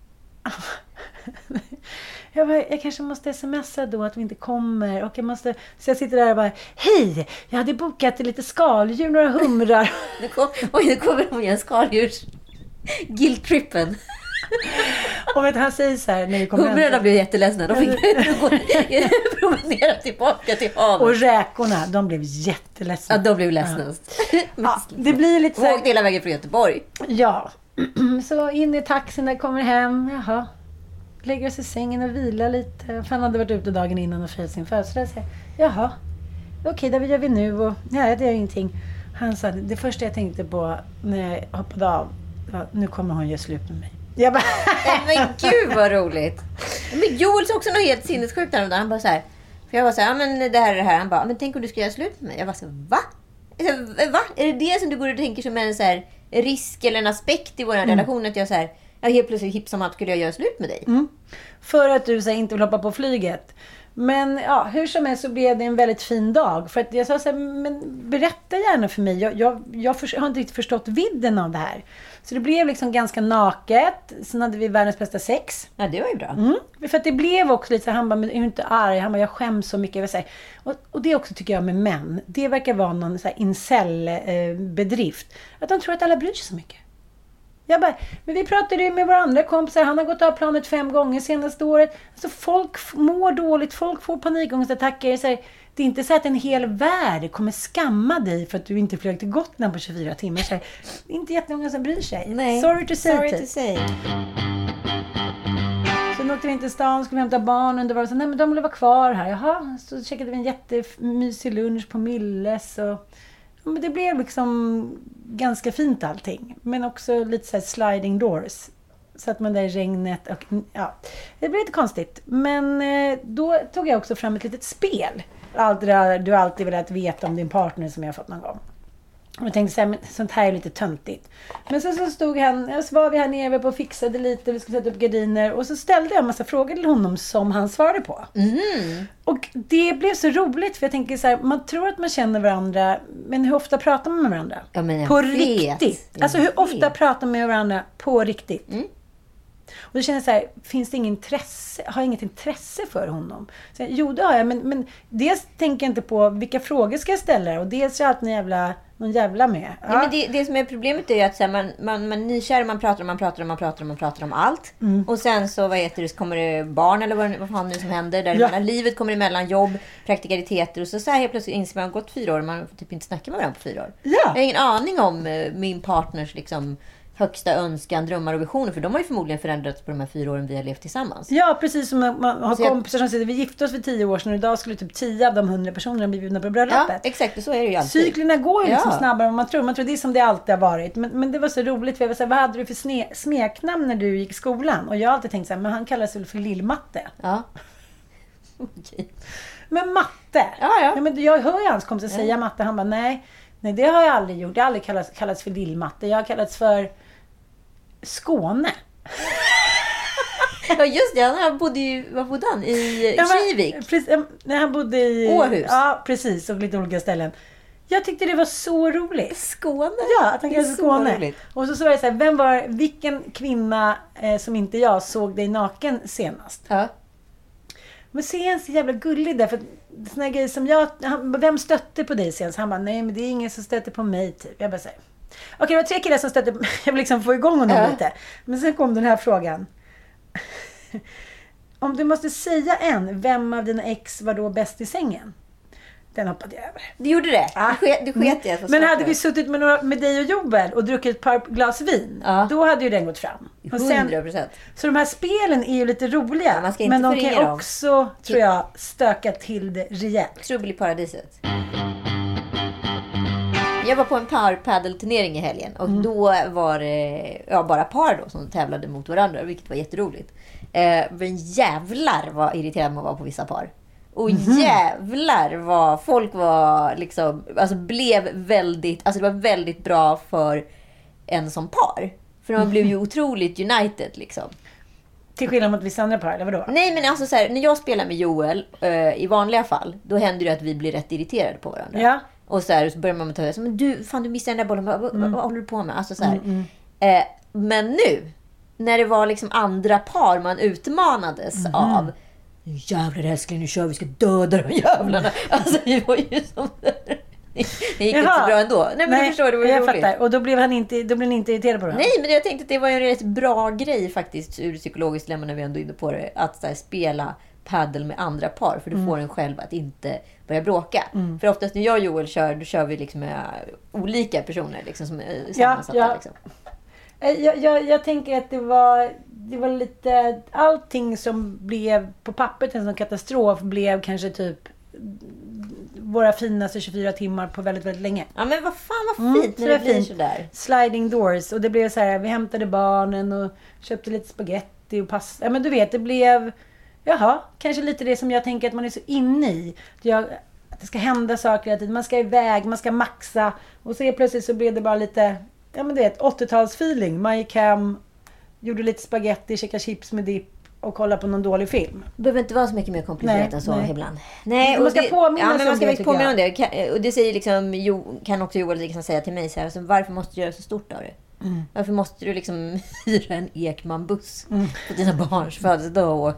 Jag, bara, jag kanske måste smsa då att vi inte kommer. Och jag måste, så jag sitter där och bara, hej, jag hade bokat lite skaldjur, några humrar. Nu kom, oj, nu kommer de igen, skaldjurs. Guilt-trippen. Och vet, han säger så här när vi kommer hem. Humrarna blev jätteledna. De fick gå promenera tillbaka till havet. Och räkorna, de blev jätteledsna. Ja, de blev ledsnast. Ja. Ja, det blir lite så här. Och hela vägen från Göteborg. Ja. Så in i taxin när jag kommer hem. Jaha. Lägger oss i sängen och vilar lite. För han hade varit ute dagen innan och firat sin födelsedag. Jaha. Okej, det gör vi nu. Och, ja, det gör ingenting. Han sa, det första jag tänkte på när jag hoppade av. Ja, nu kommer hon göra slut med mig. Jag bara, men gud vad roligt. Men Joel sa också något helt sinnessjukt där. Han bara så här. För jag var så här, ja men det här är det här. Han bara, men tänk om du ska göra slut med mig. Jag var så här, va? Va? Är det det som du går och tänker som en så här risk eller en aspekt i vår mm. relation? Att jag så här, jag helt plötsligt hipp som att skulle jag göra slut med dig? Mm. För att du så här, inte vill hoppa på flyget. Men ja, hur som helst så blev det en väldigt fin dag. För att jag sa så här, men berätta gärna för mig. Jag, jag, jag för, har inte riktigt förstått vidden av det här. Så det blev liksom ganska naket. Sen hade vi världens bästa sex. Ja, det var ju bra. Mm. För att det blev också lite så här, han bara, men är du inte arg? Han bara, jag skäms så mycket. Jag vill säga. Och, och det också tycker jag med män. Det verkar vara någon så här incel-bedrift. Att de tror att alla bryr sig så mycket. Jag bara, men vi pratade ju med våra andra kompisar. Han har gått av planet fem gånger senaste året. Alltså folk mår dåligt. Folk får panikångestattacker. Så här, det är inte så att en hel värld kommer skamma dig för att du inte flög till Gotland på tjugofyra timmar. Så här, det är inte jättemånga som bryr sig. Nej. Sorry to say. Sorry to say. Så åkte vi in till stan, skulle vi hämta barnen. Det var så, nej men de ville vara kvar här. Jaha, så checkade vi en jättemysig lunch på Milles och... Men det blev liksom ganska fint allting. Men också lite så här sliding doors. satt man där i regnet och ja, det blev lite konstigt. Men eh, då tog jag också fram ett litet spel. Allt det där du alltid velat veta om din partner som jag har fått någon gång. Och jag tänkte så här, men sånt här är lite töntigt. Men så, så stod han, så var vi här nere och fixade lite, vi skulle sätta upp gardiner. Och så ställde jag en massa frågor till honom som han svarade på. Mm. Och det blev så roligt, för jag tänker så här, man tror att man känner varandra, men hur ofta pratar man med varandra? Ja, men jag på vet. riktigt. Jag alltså hur vet. ofta pratar man med varandra på riktigt? Mm. Och då känner jag så här, finns det ingen intresse, har jag inget intresse för honom? Så, jo, det har jag, men, men dels tänker jag inte på vilka frågor ska jag ställa, och dels är jag alltid någon jävla, någon jävla med. Ja. Ja, men det, det som är problemet är ju att så här, man, man, man nykär, man pratar om, man pratar om, man pratar om, man pratar om allt. Mm. Och sen så, vad heter det, så kommer det barn eller vad, vad fan nu som händer. Där Ja. ja. Livet kommer emellan, jobb, praktikaliteter. Och så, så här helt plötsligt inser man att man har gått fyra år och man får typ inte snacka med varandra på fyra år. Ja. Jag har ingen aning om eh, min partners liksom högsta önskan, drömmar och visioner. För de har ju förmodligen förändrats på de här fyra åren vi har levt tillsammans. Ja, precis som man, man har Så jag- kompisar som säger vi gifte oss för tio år sedan och idag skulle typ tio av de hundra personerna bli bjudna på Ja, bröllopet. exakt. Och så är det ju alltid. Cyklerna går ju liksom Ja. snabbare än man tror. Man tror det är som det alltid har varit. Men, men det var så roligt. För jag var så här, vad hade du för sne- smeknamn när du gick i skolan? Och jag har alltid tänkt så här, men han kallas väl för Lill-Matte. Ja. Okej. Men matte. Ja, ja. Nej, men jag hör ju hans kompisar säga matte. Han bara, nej, nej, det har jag aldrig gjort. Jag har aldrig kallats, kallats för Lill-Matte. Jag har kallats för Skåne. Ja, just det. Han bodde ju, vad bodde han? I Ja, men- Kivik. Precis, eh, när han bodde i Åhus. Ja, precis. Och lite olika ställen. Jag tyckte det var så roligt. Skåne. Ja, att han Det är kallades så Skåne. roligt. Och så sa jag så här, vem var, vilken kvinna eh, som inte jag såg dig naken senast? Ja. Men så är han så jävla gullig där. För såna här grejer som jag, han, vem stötte på dig senast? Han bara, nej men det är ingen som stötte på mig typ. Jag bara säger, okej det var tre killar som stötte på mig. Jag vill liksom få igång honom Ja. lite. Men sen kom den här frågan. Om du måste säga en, vem av dina ex var då bäst i sängen? Den hoppade jag över. Du gjorde det? Ah. Du sket, du sket i att få Men svara hade på vi det. suttit med, några, med dig och Joel och druckit ett par glas vin, Ja. då hade ju den gått fram. Och sen, hundra procent. så de här spelen är ju lite roliga. Ja, man ska inte men de förringa kan dem. också, tror jag, stöka till det rejält. Trubbel i paradiset. Jag var på en powerpaddle-turnering i helgen. Och Mm. då var det ja, bara par då som tävlade mot varandra. Vilket var jätteroligt. Eh, men jävlar vad irriterad man var på vissa par. Och Mhm. jävlar vad folk var liksom... Alltså blev väldigt... Alltså det var väldigt bra för en som par. För de blev ju Mhm. otroligt united liksom. Till skillnad mot vissa andra par, eller vadå? Nej, men alltså så här, när jag spelar med Joel eh, i vanliga fall, då händer det att vi blir rätt irriterade på varandra. Ja. Och så här, så börjar man ta det. Men du, fan du missade den där bollen. Vad, vad, Mm. vad håller du på med? Alltså så här. Eh, men nu, när det var liksom andra par man utmanades Mm. av. Jävlar älskling, nu kör vi, ska döda de jävlarna. Alltså det var ju som... Det gick inte Jaha. så bra ändå. Nej, men du förstår, det var ju jag roligt. fattar. Och då blev han inte, då blev ni inte irriterad på det? Nej, men jag tänkte att det var ju en rätt bra grej faktiskt ur psykologiskt dilemma när vi ändå är inne på det. Att så här, spela paddle med andra par. För du får en själv att inte börja bråka. Mm. För oftast när jag och Joel kör, då kör vi liksom med olika personer liksom, som är Ja, sammansatta. ja. Liksom. Eh, Jag, jag, jag tänker att det var, det var lite... Allting som blev på pappret en sån katastrof blev kanske typ våra finaste tjugofyra timmar på väldigt, väldigt länge. Ja, men vad fan vad Mm, fint så när det det är blir fint. sådär. Sliding doors. Och det blev så här, vi hämtade barnen och köpte lite spaghetti och pasta. Ja, men du vet, det blev... Jaha, kanske lite det som jag tänker att man är så inne i. Jag, att det ska hända saker hela tiden. Man ska iväg, man ska maxa. Och så plötsligt så blev det bara lite... Ja, men du vet, åttiotalsfeeling. Man gick hem, gjorde lite spaghetti, käkade chips med dipp och kollade på någon dålig film. Det behöver inte vara så mycket mer komplicerat Nej, än så nej. ibland. Nej, Man och ska det, påminna ja, sig men om man ska det, faktiskt tycker påminna jag. om det. Kan- Och det säger liksom, jo, kan också Joel liksom säga till mig så här, alltså, varför måste du göra så stort av det? Mm. Varför måste du liksom hyra en Ekman-buss på dina barns födelsedag?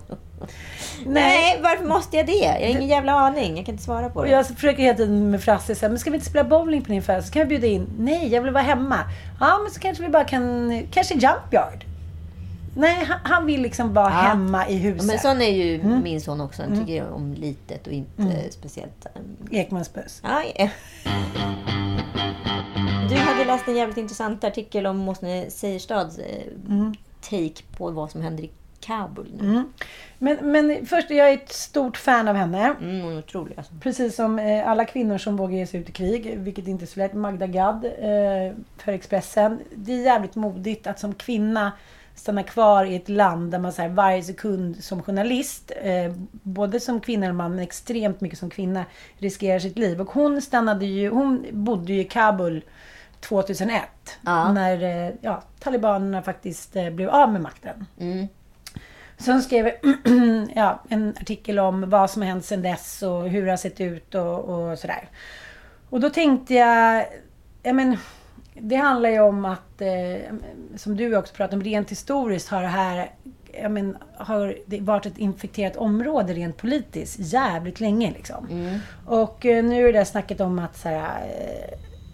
Nej, varför måste jag det? Jag har ingen jävla aning. Jag kan inte svara på Och det. jag försöker hela tiden med Frasse säga, men ska vi inte spela bowling på din födelsedag? Så kan vi bjuda in. Nej, jag vill vara hemma. Ja, men så kanske vi bara kan, kanske jump yard. Nej, han, han vill liksom vara Ja. hemma i Ja, huset. men sån är ju min son också. Han tycker om litet och inte speciellt... um, Ekmans buss. Ja, ja. Du hade läst en jävligt intressant artikel om Måsne Seierstads eh, take på vad som händer i Kabul nu. Mm. Men, men först, jag är ett stort fan av henne. Mm, hon är otrolig alltså. Precis som eh, alla kvinnor som vågar ge sig ut i krig, vilket inte är så lätt. Magda Gad eh, för Expressen. Det är jävligt modigt att som kvinna stanna kvar i ett land där man så här, varje sekund som journalist, eh, både som kvinna och man, men extremt mycket som kvinna, riskerar sitt liv. Och hon stannade ju, hon bodde ju i Kabul tjugohundraett. Ja. När eh, ja, talibanerna faktiskt eh, blev av med makten. Mm. Så hon skrev ja, en artikel om vad som har hänt sedan dess och hur det har sett ut och, och sådär. Och då tänkte jag, jag men, det handlar ju om att, eh, som du också pratade om, rent historiskt har det här, jag men, har det varit ett infekterat område rent politiskt jävligt länge liksom. Mm. Och eh, nu är det snacket om att så här, eh,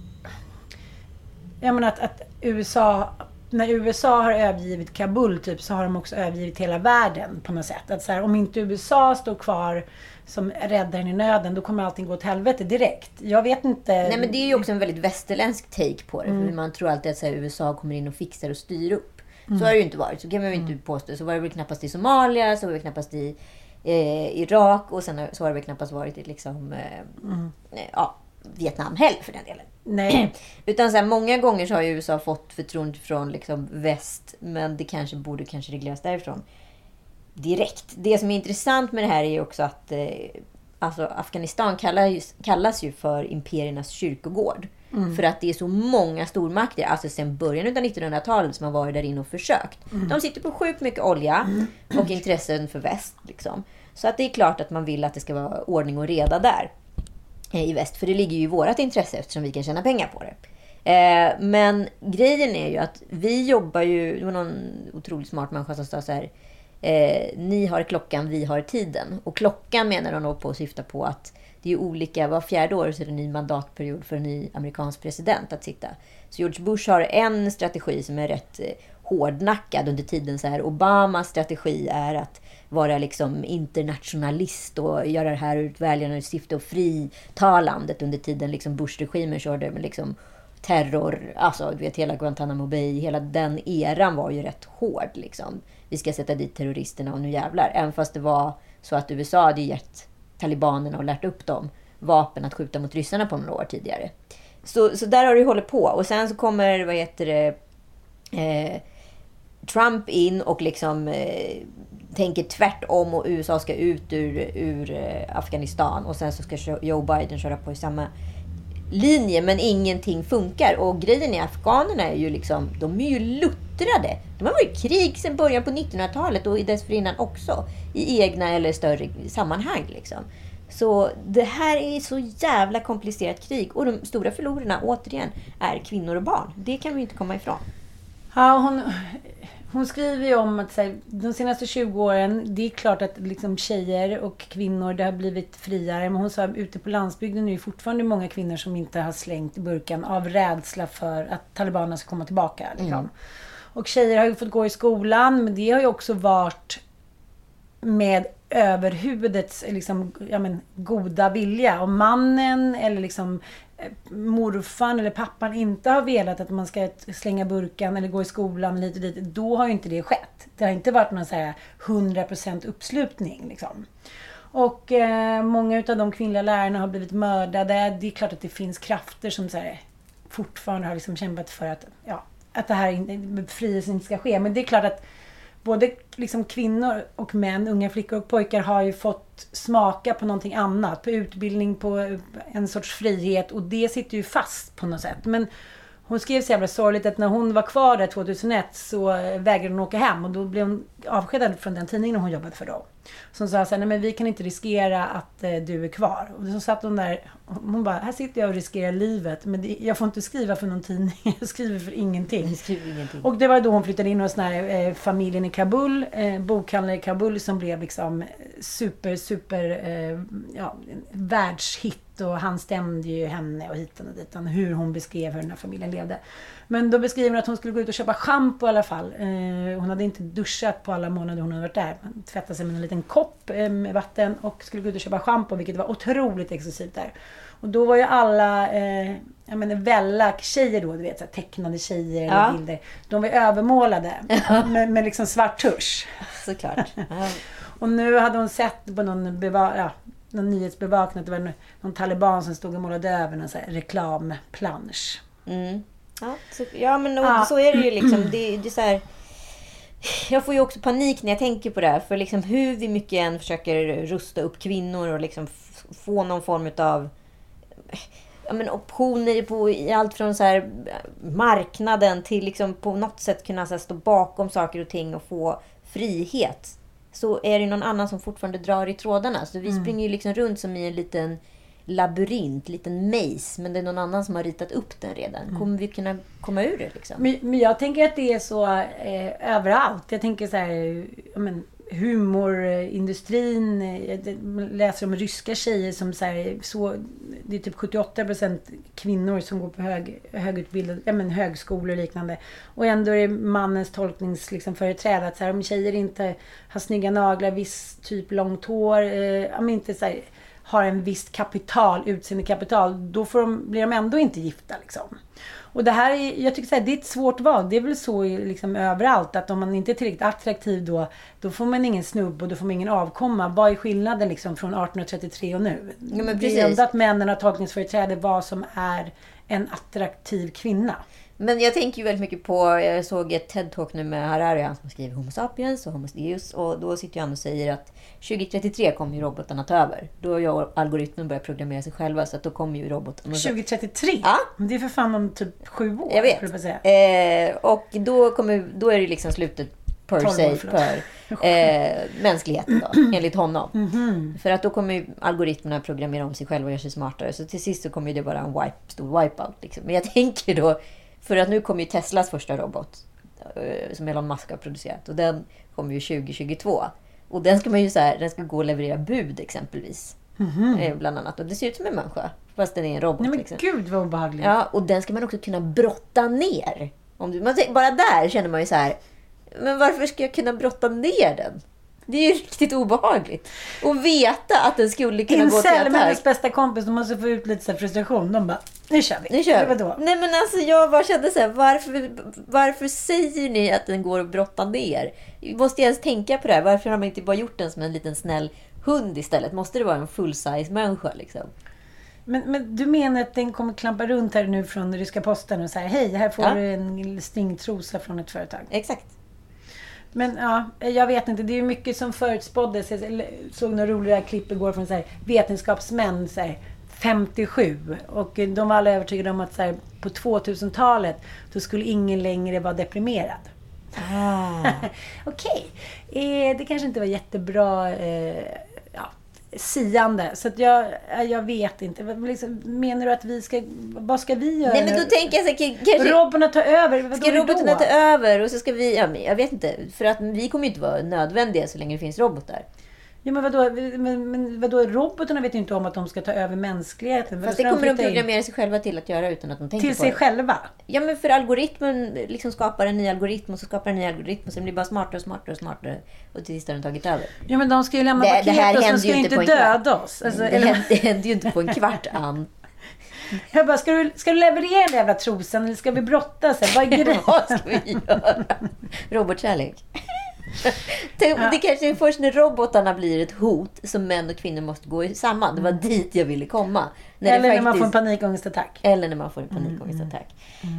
jag menar att, att U S A, när U S A har övergivit Kabul typ, så har de också övergivit hela världen på något sätt. Att så här, om inte U S A står kvar som räddaren i nöden, då kommer allting gå åt helvete direkt. Jag vet inte. Nej, men det är ju också en väldigt västerländsk take på det. Mm. För man tror alltid att så här, U S A kommer in och fixar och styr upp. Mm. Så har det ju inte varit. Så kan man ju inte mm. påstå. Så var det väl knappast i Somalia, så var det knappast i eh, Irak, och sen så har det väl knappast varit i liksom eh, mm. ja, Vietnam heller för den delen. Nej. Utan så här, många gånger så har ju U S A fått förtroende från liksom väst, men det kanske borde kanske regleras därifrån direkt. Det som är intressant med det här är ju också att eh, alltså Afghanistan kallas, kallas ju för imperiernas kyrkogård. Mm. För att det är så många stormakter, alltså sedan början av nittonhundratalet, som har varit där inne och försökt. Mm. De sitter på sjukt mycket olja mm. och intressen för väst. Liksom. Så att det är klart att man vill att det ska vara ordning och reda där i väst. För det ligger ju i vårat intresse eftersom vi kan tjäna pengar på det. Eh, men grejen är ju att vi jobbar ju, det var någon otroligt smart människa som sa så här, eh, ni har klockan, vi har tiden. Och klockan menar de nog på att syfta på att det är olika, var fjärde år så är det en ny mandatperiod för en ny amerikansk president att sitta. Så George Bush har en strategi som är rätt eh, hårdnackad under tiden så här. Obamas strategi är att vara liksom internationalist och göra det här ur ett välgörande syfte och frita landet. Under tiden liksom Bush-regimen körde med liksom terror, alltså du vet hela Guantanamo Bay, hela den eran var ju rätt hård liksom. Vi ska sätta dit terroristerna och nu jävlar. Även fast det var så att U S A hade gett talibanerna och lärt upp dem vapen att skjuta mot ryssarna på några år tidigare. Så, så där har det hållit på. Och sen så kommer, vad heter det, eh, Trump in och liksom eh, tänker tvärtom, och U S A ska ut ur, ur eh, Afghanistan, och sen så ska Joe Biden köra på i samma linje, men ingenting funkar. Och grejen är, afghanerna är ju liksom, de är ju luttrade. De har varit i krig sedan början på nittonhundratalet och dessförinnan också i egna eller större sammanhang liksom. Så det här är så jävla komplicerat krig, och de stora förlorarna återigen är kvinnor och barn. Det kan vi inte komma ifrån. Ja, hon, hon skriver ju om att så här, de senaste tjugo åren, det är klart att liksom tjejer och kvinnor, det har blivit friare. Men hon sa att ute på landsbygden är det fortfarande många kvinnor som inte har slängt burkan av rädsla för att talibanerna ska komma tillbaka. Liksom. Mm. Och tjejer har ju fått gå i skolan, men det har ju också varit med överhuvudets liksom, ja, men, goda vilja. Om mannen eller liksom morfan eller pappan inte har velat att man ska slänga burkan eller gå i skolan lite dit, då har ju inte det skett. Det har inte varit någon så här hundra procent uppslutning liksom. Och eh, många av de kvinnliga lärarna har blivit mördade. Det är klart att det finns krafter som så här, fortfarande har liksom kämpat för att, ja, att det här befrielsen inte ska ske. Men det är klart att både liksom kvinnor och män, unga flickor och pojkar har ju fått smaka på någonting annat. På utbildning, på en sorts frihet. Och det sitter ju fast på något sätt. Men hon skrev så jävla sorgligt att när hon var kvar där tjugohundraett så vägrade hon åka hem. Och då blev hon avskedad från den tidningen hon jobbade för då. Så hon sa så här, nej men vi kan inte riskera att eh, du är kvar. Och så satt hon där, hon bara, här sitter jag och riskerar livet. Men det, jag får inte skriva för någon tidning, jag skriver för ingenting. Jag skriver ingenting. Och det var då hon flyttade in hos den här eh, familjen i Kabul, eh, bokhandlare i Kabul, som blev liksom super, super, eh, ja, världshit. Och han stämde ju henne och hitan och ditan, hur hon beskrev hur den här familjen levde. Men då beskriver hon att hon skulle gå ut och köpa shampoo i alla fall. Eh, hon hade inte duschat på alla månader hon hade varit där. Hon tvättade sig med en liten kopp eh, med vatten och skulle gå ut och köpa shampoo, vilket var otroligt exklusivt där. Och då var ju alla, eh, jag menar vällack tjejer då, du vet, så här, tecknade tjejer eller ja. bilder. De var övermålade med, med liksom svart tusch. Såklart. Ja. Och nu hade hon sett på någon beva- ja, någon nyhetsbevakning att det var någon, någon taliban som stod och målade över en så här reklamplansch. Mm. Ja, så, ja, men och, ja. så är det ju liksom. Det, det är så här, jag får ju också panik när jag tänker på det här. För liksom hur vi mycket än försöker rusta upp kvinnor och liksom f- få någon form av ja, men optioner på i allt från så här marknaden till liksom på något sätt kunna så här, stå bakom saker och ting och få frihet. Så är det någon annan som fortfarande drar i trådarna. Så vi mm. springer ju liksom runt som i en liten labyrint, liten maze, men det är någon annan som har ritat upp den redan. Mm. Kommer vi kunna komma ur det liksom? Men, men jag tänker att det är så eh, överallt. Jag tänker så här, ja, men, humorindustrin. Jag läser om ryska tjejer som så här, så, det är typ sjuttioåtta procent kvinnor som går på hög, högutbildade, ja, men högskolor och liknande. Och ändå är mannens tolknings liksom, företräde att så här, om tjejer inte har snygga naglar, viss typ långt hår, eh, om inte så här, har en visst kapital, utseendekapital, då får de, blir de ändå inte gifta liksom. Och det här är, jag tycker så här, det är ett svårt val. Det är väl så liksom överallt att om man inte är tillräckligt attraktiv då, då får man ingen snubb och då får man ingen avkomma. Vad är skillnaden liksom från arton trettiotre och nu? Ja, men det är ändå att männen har tolkningsföreträde vad som är en attraktiv kvinna. Men jag tänker ju väldigt mycket på, jag såg ett TED-talk nu med Harari, han som skriver Homo sapiens och Homo deus, och då sitter han och säger att tjugo trettiotre kommer ju robotarna ta över. Då gör algoritmen börjar programmera sig själva, så att då kommer ju robotarna... tjugo trettiotre? Ja. Det är för fan om typ sju år. Jag vet. Eh, och då, kommer, då är det liksom slutet per se för eh, mänskligheten då, enligt honom. Mm-hmm. För att då kommer ju algoritmerna programmera om sig själva och göra sig smartare. Så till sist så kommer det bara en wipe, stor wipeout. Liksom. Men jag tänker då, för att nu kommer ju Teslas första robot som Elon Musk har producerat, och den kommer ju tjugo tjugotvå. Och den ska man ju så här, den ska gå och leverera bud exempelvis. Mm-hmm. Bland annat. Och det ser ut som en människa, fast den är en robot. Nej men liksom. Gud vad obehagligt. Ja, och den ska man också kunna brotta ner. Om du, man, bara där känner man ju så här, men varför ska jag kunna brotta ner den? Det är ju riktigt obehagligt. Och veta att den skulle kunna In gå till attack. Incel, bästa kompis, de måste få ut lite så frustration. De bara, nu kör vi. Nu kör vi. Vadå? Nej men alltså jag bara kände så här, varför, varför säger ni att den går att brotta ner? Måste jag ens tänka på det här? Varför har man inte bara gjort den som en liten snäll hund istället? Måste det vara en full-size människa liksom? Men, men du menar att den kommer klampa runt här nu från ryska posten och säga, hej, här får ja. du en stingtrosa från ett företag. Exakt. Men ja, jag vet inte. Det är ju mycket som förutspåddes. Jag såg några roliga klipp igår från så här, vetenskapsmän så här, femtiosju. Och de var alla övertygade om att så här, på tvåtusentalet då skulle ingen längre vara deprimerad. Ah. Okej. Okay. Eh, det kanske inte var jättebra eh, ja, siande. Så att jag, jag vet inte. Liksom, menar du att vi ska... Vad ska vi göra? Nej, men då tänker jag så kanske... Robotarna ta över. Vad ska robotarna ta över? Och så ska vi... Ja, jag vet inte. För att vi kommer inte vara nödvändiga så länge det finns robotar. Ja, men vadå? Men, men vadå? Robotarna vet ju inte om att de ska ta över mänskligheten. Fast det kommer de programmera sig själva till att göra utan att de tänker till på sig det. Själva? Ja, men för algoritmen liksom skapar en ny algoritm och så skapar en ny algoritm och sen blir det bara smartare och smartare och smartare och till sist har den tagit över. Ja, men de ska ju lämna det, paket det här och så ska ju inte döda oss. Alltså, det, eller... händer, det händer ju inte på en kvart, Ann. Jag bara, ska du, ska du leverera den jävla trosen eller ska vi brottas? Vad är grejen? Vad ska vi göra? Robotkärlek. Det, ja. det kanske är först när robotarna blir ett hot som män och kvinnor måste gå samman. Det var dit jag ville komma. När eller faktiskt... när man får en panikångestattack. Eller när man får en panikångestattack. Mm.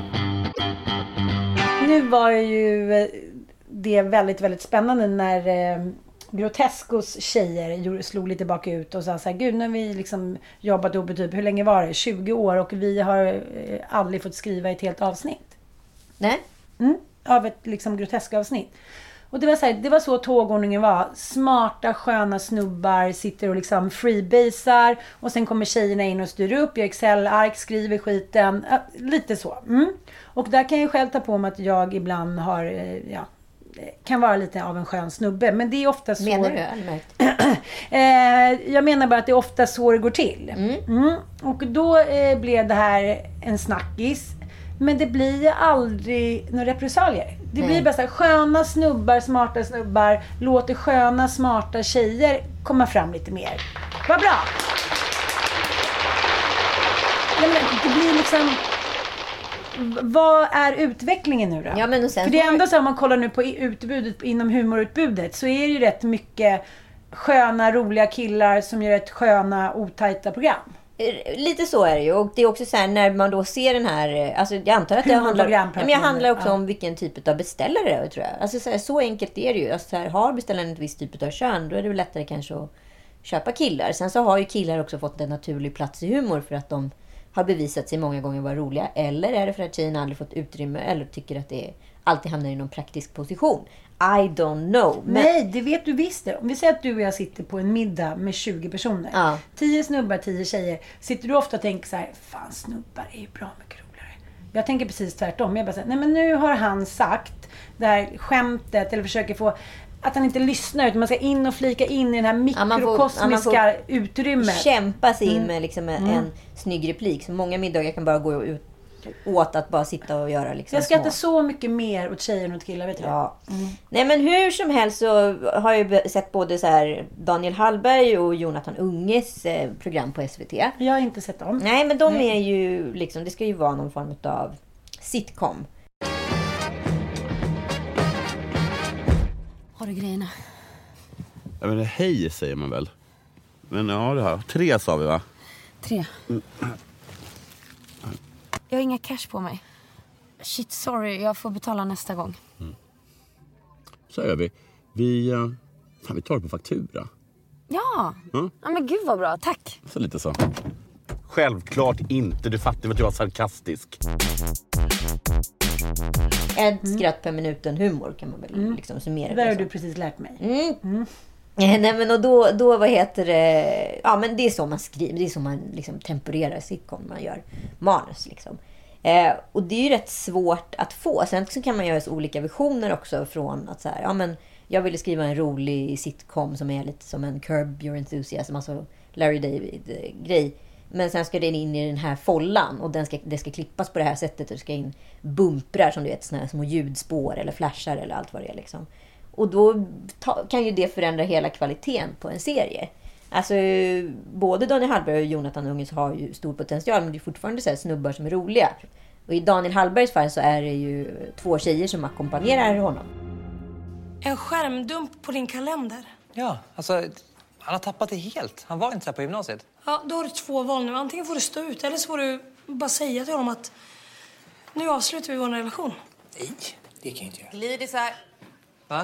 Mm. Nu var ju det väldigt, väldigt spännande när eh, Groteskos tjejer slog lite bakut och sa så här, gud, när vi liksom jobbat ihop typ, hur länge var det? tjugo år och vi har eh, aldrig fått skriva ett helt avsnitt. Nej. Mm, av ett liksom grotesk-avsnitt. Och det var så här, det var så tågordningen var. Smarta, sköna snubbar sitter och liksom freebasar. Och sen kommer tjejerna in och styr upp. Gör Excel-ark, skriver skiten. Äh, lite så. Mm. Och där kan jag själv ta på mig att jag ibland har... Eh, ja, kan vara lite av en skön snubbe. Men det är ofta så... Menar du allmänt? eh, jag menar bara att det är ofta så det går till. Mm. Mm. Och då eh, blev det här en snackis. Men det blir ju aldrig några repressalier. Det blir bara så här, sköna snubbar, smarta snubbar. Låter sköna, smarta tjejer komma fram lite mer. Vad bra! Nej, men det blir liksom... Vad är utvecklingen nu då? Ja, men och sen för det är ändå så om man kollar nu på utbudet, inom humorutbudet, så är det ju rätt mycket sköna, roliga killar som gör ett sköna, otajta program. Lite så är det ju. Och det är också så här när man då ser den här... Alltså jag antar att det handlar, ja, men jag handlar också ja. om vilken typ av beställare det är, tror jag. Alltså så, här, så enkelt är det ju. Alltså, så här, har beställaren ett visst typ av kön, då är det väl lättare kanske att köpa killar. Sen så har ju killar också fått en naturlig plats i humor för att de har bevisat sig många gånger vara roliga. Eller är det för att tjejerna aldrig fått utrymme eller tycker att det är, alltid hamnar i någon praktisk position. I don't know. Men... Nej, det vet du visst det. Om vi säger att du och jag sitter på en middag med tjugo personer. Ja. tio snubbar, tio tjejer. Sitter du ofta och tänker så här, fan snubbar är ju bra mycket roligare. Jag tänker precis tvärtom. Jag bara säger, nej men nu har han sagt det här skämtet eller försöker få... Att han inte lyssnar utan man ska in och flika in i den här mikrokosmiska ja, utrymmet. Kämpa sig in mm. med liksom en, mm. en snygg replik. Så många middagar kan bara gå ut åt att bara sitta och göra liksom jag skrattar så mycket mer åt tjejer än åt killar, vet du. Ja. Mm. Nej men hur som helst så har jag sett både så här Daniel Hallberg och Jonathan Unges eh, program på S V T. Jag har inte sett dem. Nej men de Nej. är ju liksom, det ska ju vara någon form av sitcom. Har du grejerna? Ja men hej säger man väl. Men ja det här, tre sa vi va? Tre. Mm. Jag har inga cash på mig. Shit, sorry. Jag får betala nästa gång. Mm. Så gör vi. Vi, uh, fan, vi tar det på faktura. Ja. Mm. Ja, men gud vad bra. Tack. Så lite så. Självklart inte. Du fattar att jag var sarkastisk. Ett mm. skratt per minuten humor kan man väl mm. liksom summera. Det har du precis lärt mig. Mm. Mm. Nej men och då, då vad heter det, ja men det är så man skriver, det är så man liksom temporerar sitcom, man gör manus liksom. Eh, och det är ju rätt svårt att få. Sen så kan man göra så olika visioner också från att så här, ja men jag ville skriva en rolig sitcom som är lite som en Curb Your Enthusiasm, alltså Larry David-grej. Men sen ska den in i den här follan och den ska, det ska klippas på det här sättet och det ska in bumprar som du vet, såna här små ljudspår eller flashar eller allt vad det är liksom. Och då ta, kan ju det förändra hela kvaliteten på en serie. Alltså både Daniel Hallberg och Jonathan Unges har ju stor potential, men det är fortfarande så här snubbar som är roliga. Och i Daniel Hallbergs fall så är det ju två tjejer som ackompanjerar honom. En skärmdump på din kalender. Ja, alltså han har tappat det helt. Han var inte så här på gymnasiet. Ja, då har du två val nu. Antingen får du stå ut eller så får du bara säga till honom att nu avslutar vi vår relation. Nej, det kan jag inte göra. Glid isär. Va?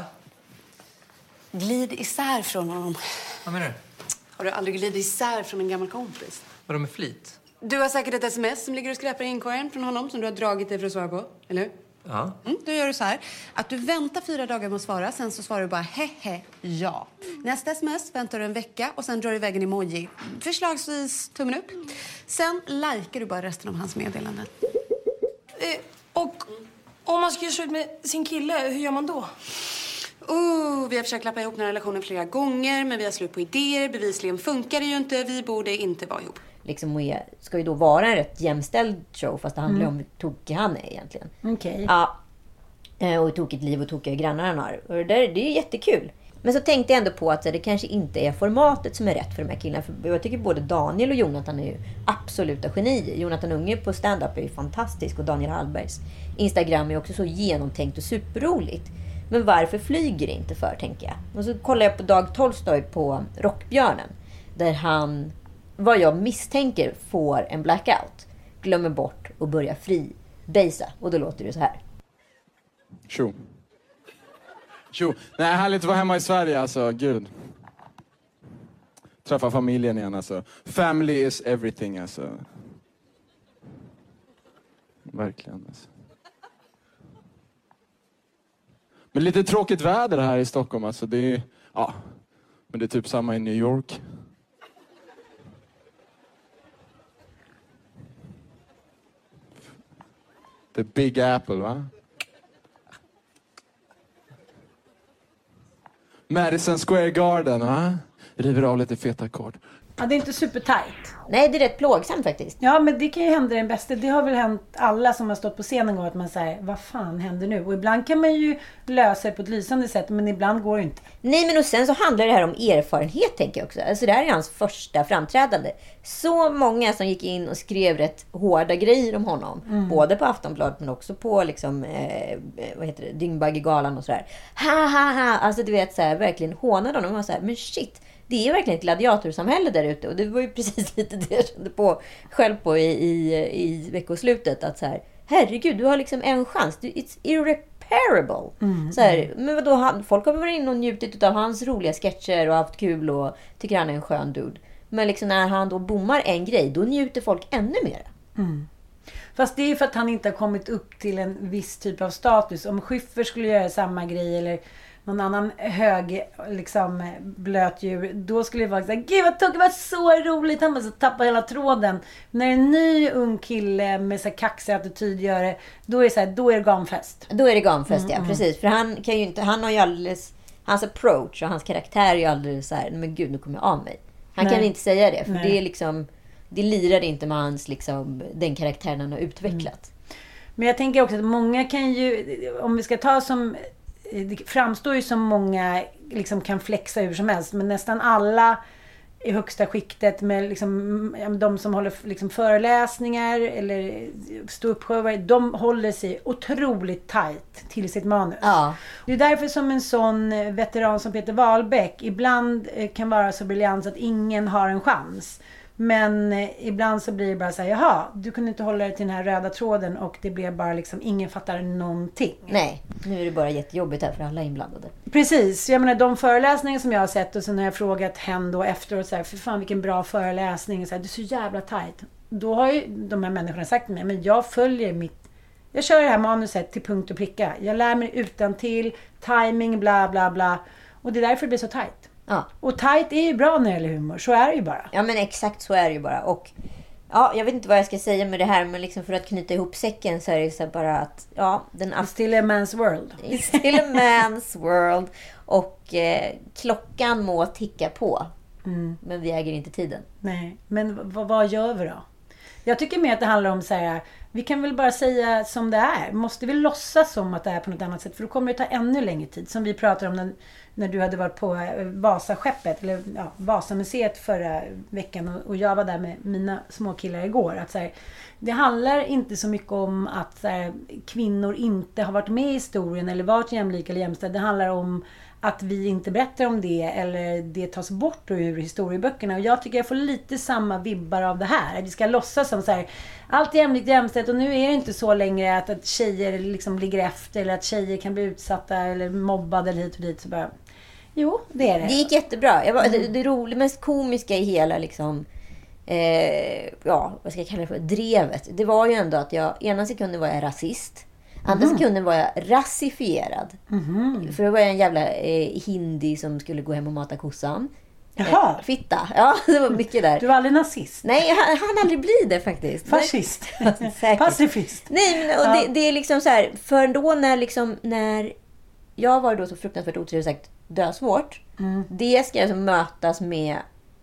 Glid isär från honom. Vad menar du? Har du aldrig glidit isär från en gammal kompis? Vadå med flit? Du har säkert ett sms som ligger och skräpar i inkorgen från honom som du har dragit dig för att svara på, eller hur? Ja. Mm, då gör du så här, att du väntar fyra dagar med att svara, sen så svarar du bara hehe, ja. Nästa sms väntar du en vecka och sen drar du iväg en emoji. Förslagsvis tummen upp. Sen likar du bara resten av hans meddelanden. Eh, och om man ska göra slut med sin kille, hur gör man då? Oh, vi har försökt klappa ihop den här relationen flera gånger, men vi har slut på idéer. Bevisligen funkar det ju inte. Vi borde inte vara ihop. Liksom, och ska ju då vara en rätt jämställd show, fast det handlar mm. om hur tokig han är egentligen. Okej. Okay. Ja. Och hur tokigt liv och tokiga grannar han har. Och det, där, det är jättekul. Men så tänkte jag ändå på att så, det kanske inte är formatet som är rätt för de här killarna. För jag tycker både Daniel och Jonathan är ju absoluta genier. Jonathan Unge på stand-up är ju fantastisk. Och Daniel Hallbergs Instagram är också så genomtänkt och superroligt. Men varför flyger det inte för, tänker jag. Och så kollar jag på Dag Tolstoy på Rockbjörnen. Där han, vad jag misstänker, får en blackout. Glömmer bort och börjar fribasa. Och då låter det så här. Tjo. Tjo. Nej, härligt att vara hemma i Sverige, alltså. Gud. Träffa familjen igen, alltså. Family is everything, alltså. Verkligen, alltså. Men lite tråkigt väder här i Stockholm, alltså. Det är, ja, men det är typ samma i New York. The Big Apple, va? Madison Square Garden, va? River av lite feta kort. Ja, det är inte supertajt. Nej, det är rätt plågsamt faktiskt. Ja, men det kan ju hända den bästa. Det har väl hänt alla som har stått på scenen en gång att man säger, vad fan händer nu? Och ibland kan man ju lösa det på ett lysande sätt, men ibland går det inte. Nej, men och sen så handlar det här om erfarenhet, tänker jag också. Alltså det här är hans första framträdande. Så många som gick in och skrev rätt hårda grejer om honom. Mm. Både på Aftonbladet men också på liksom, eh, vad heter det, Dyngbaggegalan och sådär. Ha, ha, ha. Alltså du vet, så här, verkligen hånade honom. Och så här, men shit, det är ju verkligen ett gladiatorsamhälle där ute. Och det var ju precis lite det jag kände på, själv på i, i, i veckoslutet. Att så här, herregud, du har liksom en chans. It's irreparable. Mm, så här, mm. Men vadå, han, folk har varit inne och njutit av hans roliga sketcher och haft kul och tycker han är en skön dude. Men liksom när han då bommar en grej, då njuter folk ännu mer. Mm. Fast det är för att han inte har kommit upp till en viss typ av status. Om Schyffert skulle göra samma grej eller någon annan hög liksom, blötdjur, då skulle det vara så här, gud vad tog, det var så roligt, han bara så tappar hela tråden. När en ny ung kille med så här kaxig attityd gör det, då är det så här, då är det gamfest. Då är det gamfest, mm, ja, mm. precis. För han kan ju inte, han har ju alldeles, hans approach och hans karaktär är ju alldeles så här, men gud, nu kommer jag av mig. Han Nej. kan inte säga det, för Nej. det är liksom, det lirar inte med hans liksom, den karaktären han har utvecklat. Mm. Men jag tänker också att många kan ju, om vi ska ta som, det framstår ju som många liksom kan flexa hur som helst, men nästan alla i högsta skiktet med liksom, de som håller liksom föreläsningar eller ståuppshower, de håller sig otroligt tajt till sitt manus. Ja. Det är därför som en sån veteran som Peter Wahlbeck ibland kan vara så briljant att ingen har en chans. Men ibland så blir det bara så här, jaha, du kunde inte hålla dig till den här röda tråden och det blev bara liksom, ingen fattar någonting. Nej, nu är det bara jättejobbigt här för alla inblandade. Precis, jag menar de föreläsningar som jag har sett och sen har jag frågat hen då efteråt så här, för fan vilken bra föreläsning, så här, det är så jävla tajt. Då har ju de här människorna sagt till mig, men jag följer mitt, jag kör det här manuset till punkt och pricka. Jag lär mig utan till timing, bla bla bla. Och det är därför det blir så tajt. Ja. Och tight är ju bra när det gäller humor. Så är det ju bara. Ja, men exakt så är det ju bara. Och ja, jag vet inte vad jag ska säga med det här, men liksom för att knyta ihop säcken så är det så bara att ja, den It's still a man's world. It's still a man's world. Och eh, klockan må ticka på. Mm. Men vi äger inte tiden. Nej, men v- vad gör vi då? Jag tycker mer att det handlar om så här, vi kan väl bara säga som det är. Måste vi låtsas som att det är på något annat sätt? För då kommer det ta ännu längre tid. Som vi pratade om när, när du hade varit på Vasaskeppet, eller ja, Vasamuseet förra veckan. Och, och jag var där med mina små killar igår. Att så här, det handlar inte så mycket om att så här, kvinnor inte har varit med i historien eller varit jämlika eller jämställda. Det handlar om att vi inte berättar om det eller det tas bort ur historieböckerna. Och jag tycker jag får lite samma vibbar av det här. Vi ska låtsas som så här, allt är jämlikt jämställt och nu är det inte så längre att, att tjejer liksom ligger efter eller att tjejer kan bli utsatta eller mobbade eller hit och dit. Så bara, jo, det är det. Det gick jättebra. Jag var, mm. Det, det roliga, mest komiska i hela liksom, eh, ja, vad ska jag kalla det för, drevet. Det var ju ändå att jag, ena sekunden var jag rasist. Andra mm. sekunden var jag rasifierad. Mm. För det var jag en jävla eh, hindi som skulle gå hem och mata kossan. Jaha. Eh, fitta. Ja, det var mycket där. Du var aldrig nazist? Nej, han, han aldrig bli det faktiskt. Fascist. Pacifist. Nej, men och ja. det, det är liksom så här, för då när liksom, när jag var då så fruktansvärt otrevligt sagt dödsvårt. Mm. Det ska alltså mötas med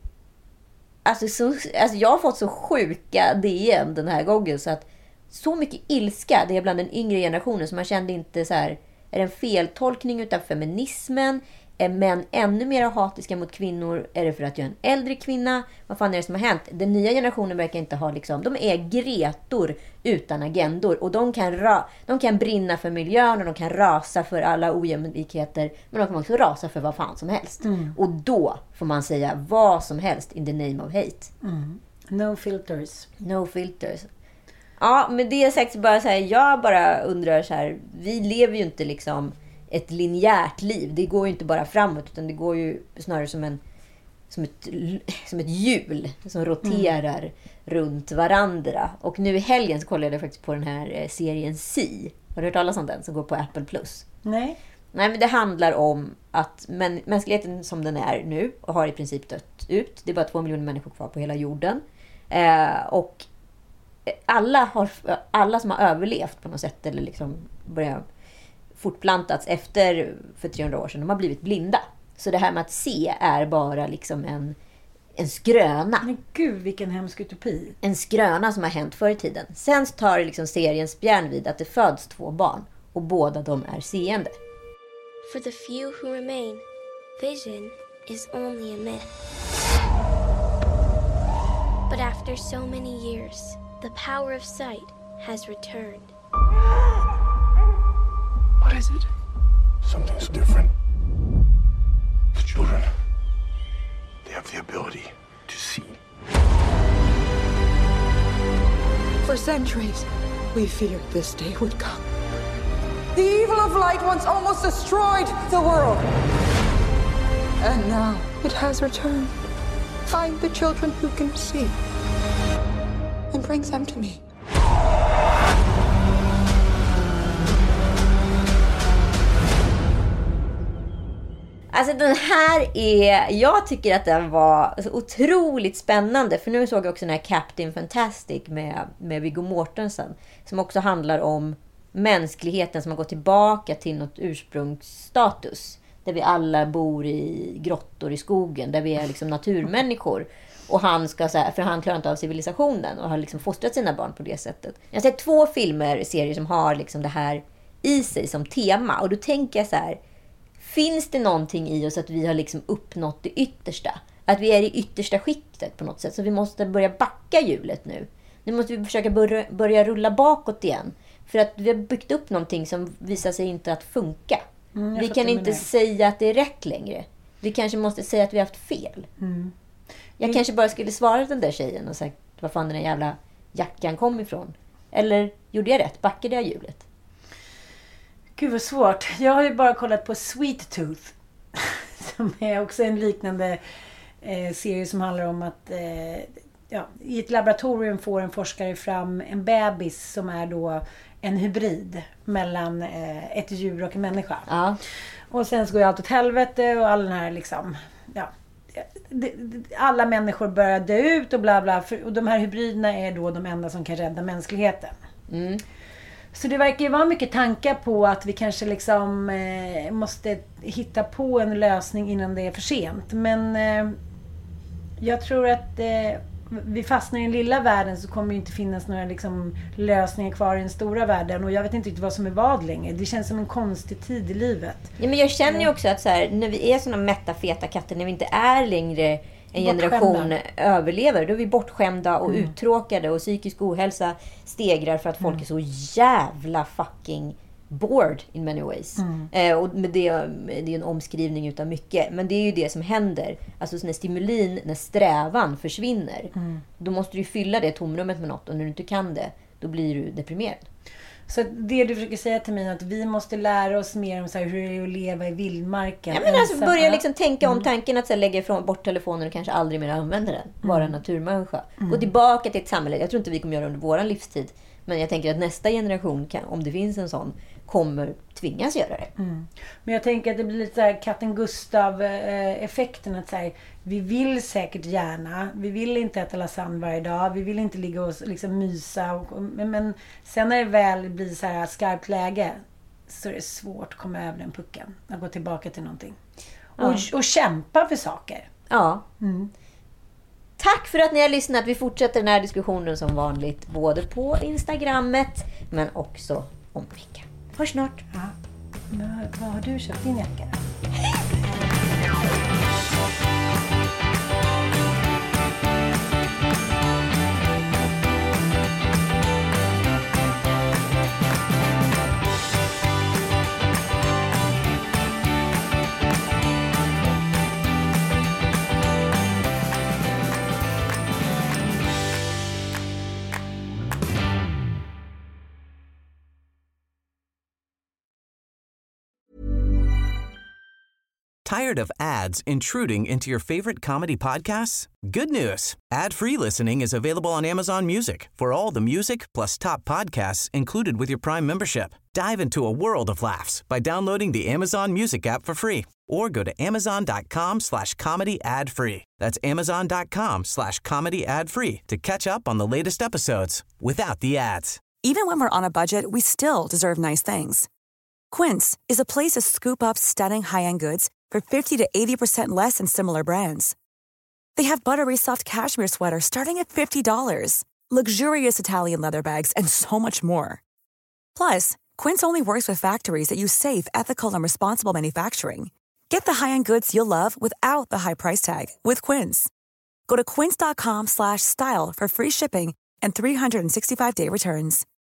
alltså, så, alltså jag har fått så sjuka D M den här gången så att så mycket ilska, det är bland den yngre generationen som man kände inte så här, är det en feltolkning utav feminismen? Är män ännu mer hatiska mot kvinnor? Är det för att jag är en äldre kvinna? Vad fan är det som har hänt? Den nya generationen verkar inte ha liksom, de är gretor utan agendor och de kan, ra, de kan brinna för miljön och de kan rasa för alla ojämlikheter, men de kan också rasa för vad fan som helst. Mm. Och då får man säga vad som helst in the name of hate. Mm. No filters. No filters. Ja, men det är sagt så bara så här, jag bara undrar så här, vi lever ju inte liksom ett linjärt liv. Det går ju inte bara framåt utan det går ju snarare som en som ett som ett hjul som roterar mm. runt varandra. Och nu i helgen så kollade jag faktiskt på den här serien Si. Har du hört talas om den som går på Apple Plus? Nej. Nej, men det handlar om att men, mänskligheten som den är nu och har i princip dött ut. Det är bara två miljoner människor kvar på hela jorden. Eh, och alla, har, alla som har överlevt på något sätt eller liksom börjat fortplantats efter för trehundra år sedan, de har blivit blinda. Så det här med att se är bara liksom en, en skröna. Men gud, vilken hemsk utopi. En skröna som har hänt förr i tiden. Sen tar liksom serien spjärn vid att det föds två barn och båda de är seende. For the few who remain, vision is only a myth. But after so many years, the power of sight has returned. What is it? Something's different. The children. have the ability to see. For centuries, we feared this day would come. The evil of light once almost destroyed the world. And now it has returned. Find the children who can see and bring them to me. Alltså den här är... Jag tycker att den var så otroligt spännande. För nu såg jag också den här Captain Fantastic med, med Viggo Mortensen. Som också handlar om mänskligheten som har gått tillbaka till något ursprungsstatus. Där vi alla bor i grottor i skogen. Där vi är liksom naturmänniskor. Och han ska så här, för han klarar inte av civilisationen. Och har liksom fostrat sina barn på det sättet. Jag har sett två filmer, serier som har liksom det här i sig som tema. Och då tänker jag så här... Finns det någonting i oss att vi har liksom uppnått det yttersta? Att vi är i yttersta skiktet på något sätt. Så vi måste börja backa hjulet nu. Nu måste vi försöka börja, börja rulla bakåt igen. För att vi har byggt upp någonting som visar sig inte att funka. Mm, vi kan inte säga att det är rätt längre. Vi kanske måste säga att vi har haft fel. Mm. Jag mm. kanske bara skulle svara den där tjejen och sagt vad fan den där jävla jackan kom ifrån. Eller gjorde jag rätt? Backade jag hjulet? Gud vad svårt. Jag har ju bara kollat på Sweet Tooth. Som är också en liknande eh, serie som handlar om att eh, ja, i ett laboratorium får en forskare fram en bebis som är då en hybrid mellan eh, ett djur och en människa. Ja. Och sen så går allt åt helvete och all den här liksom... Ja, det, det, alla människor börjar dö ut och bla bla. För, och de här hybriderna är då de enda som kan rädda mänskligheten. Mm. Så det verkar ju vara mycket tankar på att vi kanske liksom eh, måste hitta på en lösning innan det är för sent. Men eh, jag tror att eh, vi fastnar i den lilla världen så kommer det inte finnas några liksom, lösningar kvar i den stora världen. Och jag vet inte riktigt vad som är vad längre. Det känns som en konstig tid i livet. Ja, men jag känner ju också att så här, när vi är såna mätta feta katter, när vi inte är längre en generation överlever, då är vi bortskämda och mm. uttråkade och psykisk ohälsa stegrar för att folk mm. är så jävla fucking bored in many ways. Mm. Eh, och med det, det är en omskrivning utav mycket, men det är ju det som händer. Alltså när stimulin, när strävan försvinner, mm. då måste du fylla det tomrummet med något, och när du inte kan det, då blir du deprimerad. Så det du försöker säga till mig är att vi måste lära oss mer om så här, hur det är att leva i vildmarken. Ja, men alltså börja liksom tänka om tanken att så här, lägga ifrån bort telefonen och kanske aldrig mer använda den. Vara en mm. naturmänniska. Mm. Gå tillbaka till ett samhälle. Jag tror inte vi kommer göra det under vår livstid. Men jag tänker att nästa generation, kan, om det finns en sån, kommer tvingas göra det. Mm. Men jag tänker att det blir lite så här katten Gustav-effekten. Att så här, vi vill säkert gärna. Vi vill inte äta lasagne varje dag. Vi vill inte ligga och liksom mysa. Och, men, men sen när det väl blir så här skarpt läge, så är det svårt att komma över den pucken. Att gå tillbaka till någonting. Ja. Och, och kämpa för saker. Ja. Mm. Tack för att ni har lyssnat. Vi fortsätter den här diskussionen som vanligt. Både på Instagrammet, men också om veckan. Hörs snart. Ja. Men, vad har du köpt din jacka? Tired of ads intruding into your favorite comedy podcasts? Good news. Ad-free listening is available on Amazon Music for all the music plus top podcasts included with your Prime membership. Dive into a world of laughs by downloading the Amazon Music app for free or go to amazon.com slash comedy ad free. That's amazon.com slash comedy ad free to catch up on the latest episodes without the ads. Even when we're on a budget, we still deserve nice things. Quince is a place to scoop up stunning high-end goods for fifty to eighty percent less than similar brands. They have buttery soft cashmere sweaters starting at fifty dollars, luxurious Italian leather bags, and so much more. Plus, Quince only works with factories that use safe, ethical, and responsible manufacturing. Get the high-end goods you'll love without the high price tag with Quince. Go to quince.com slash style for free shipping and three sixty-five day returns.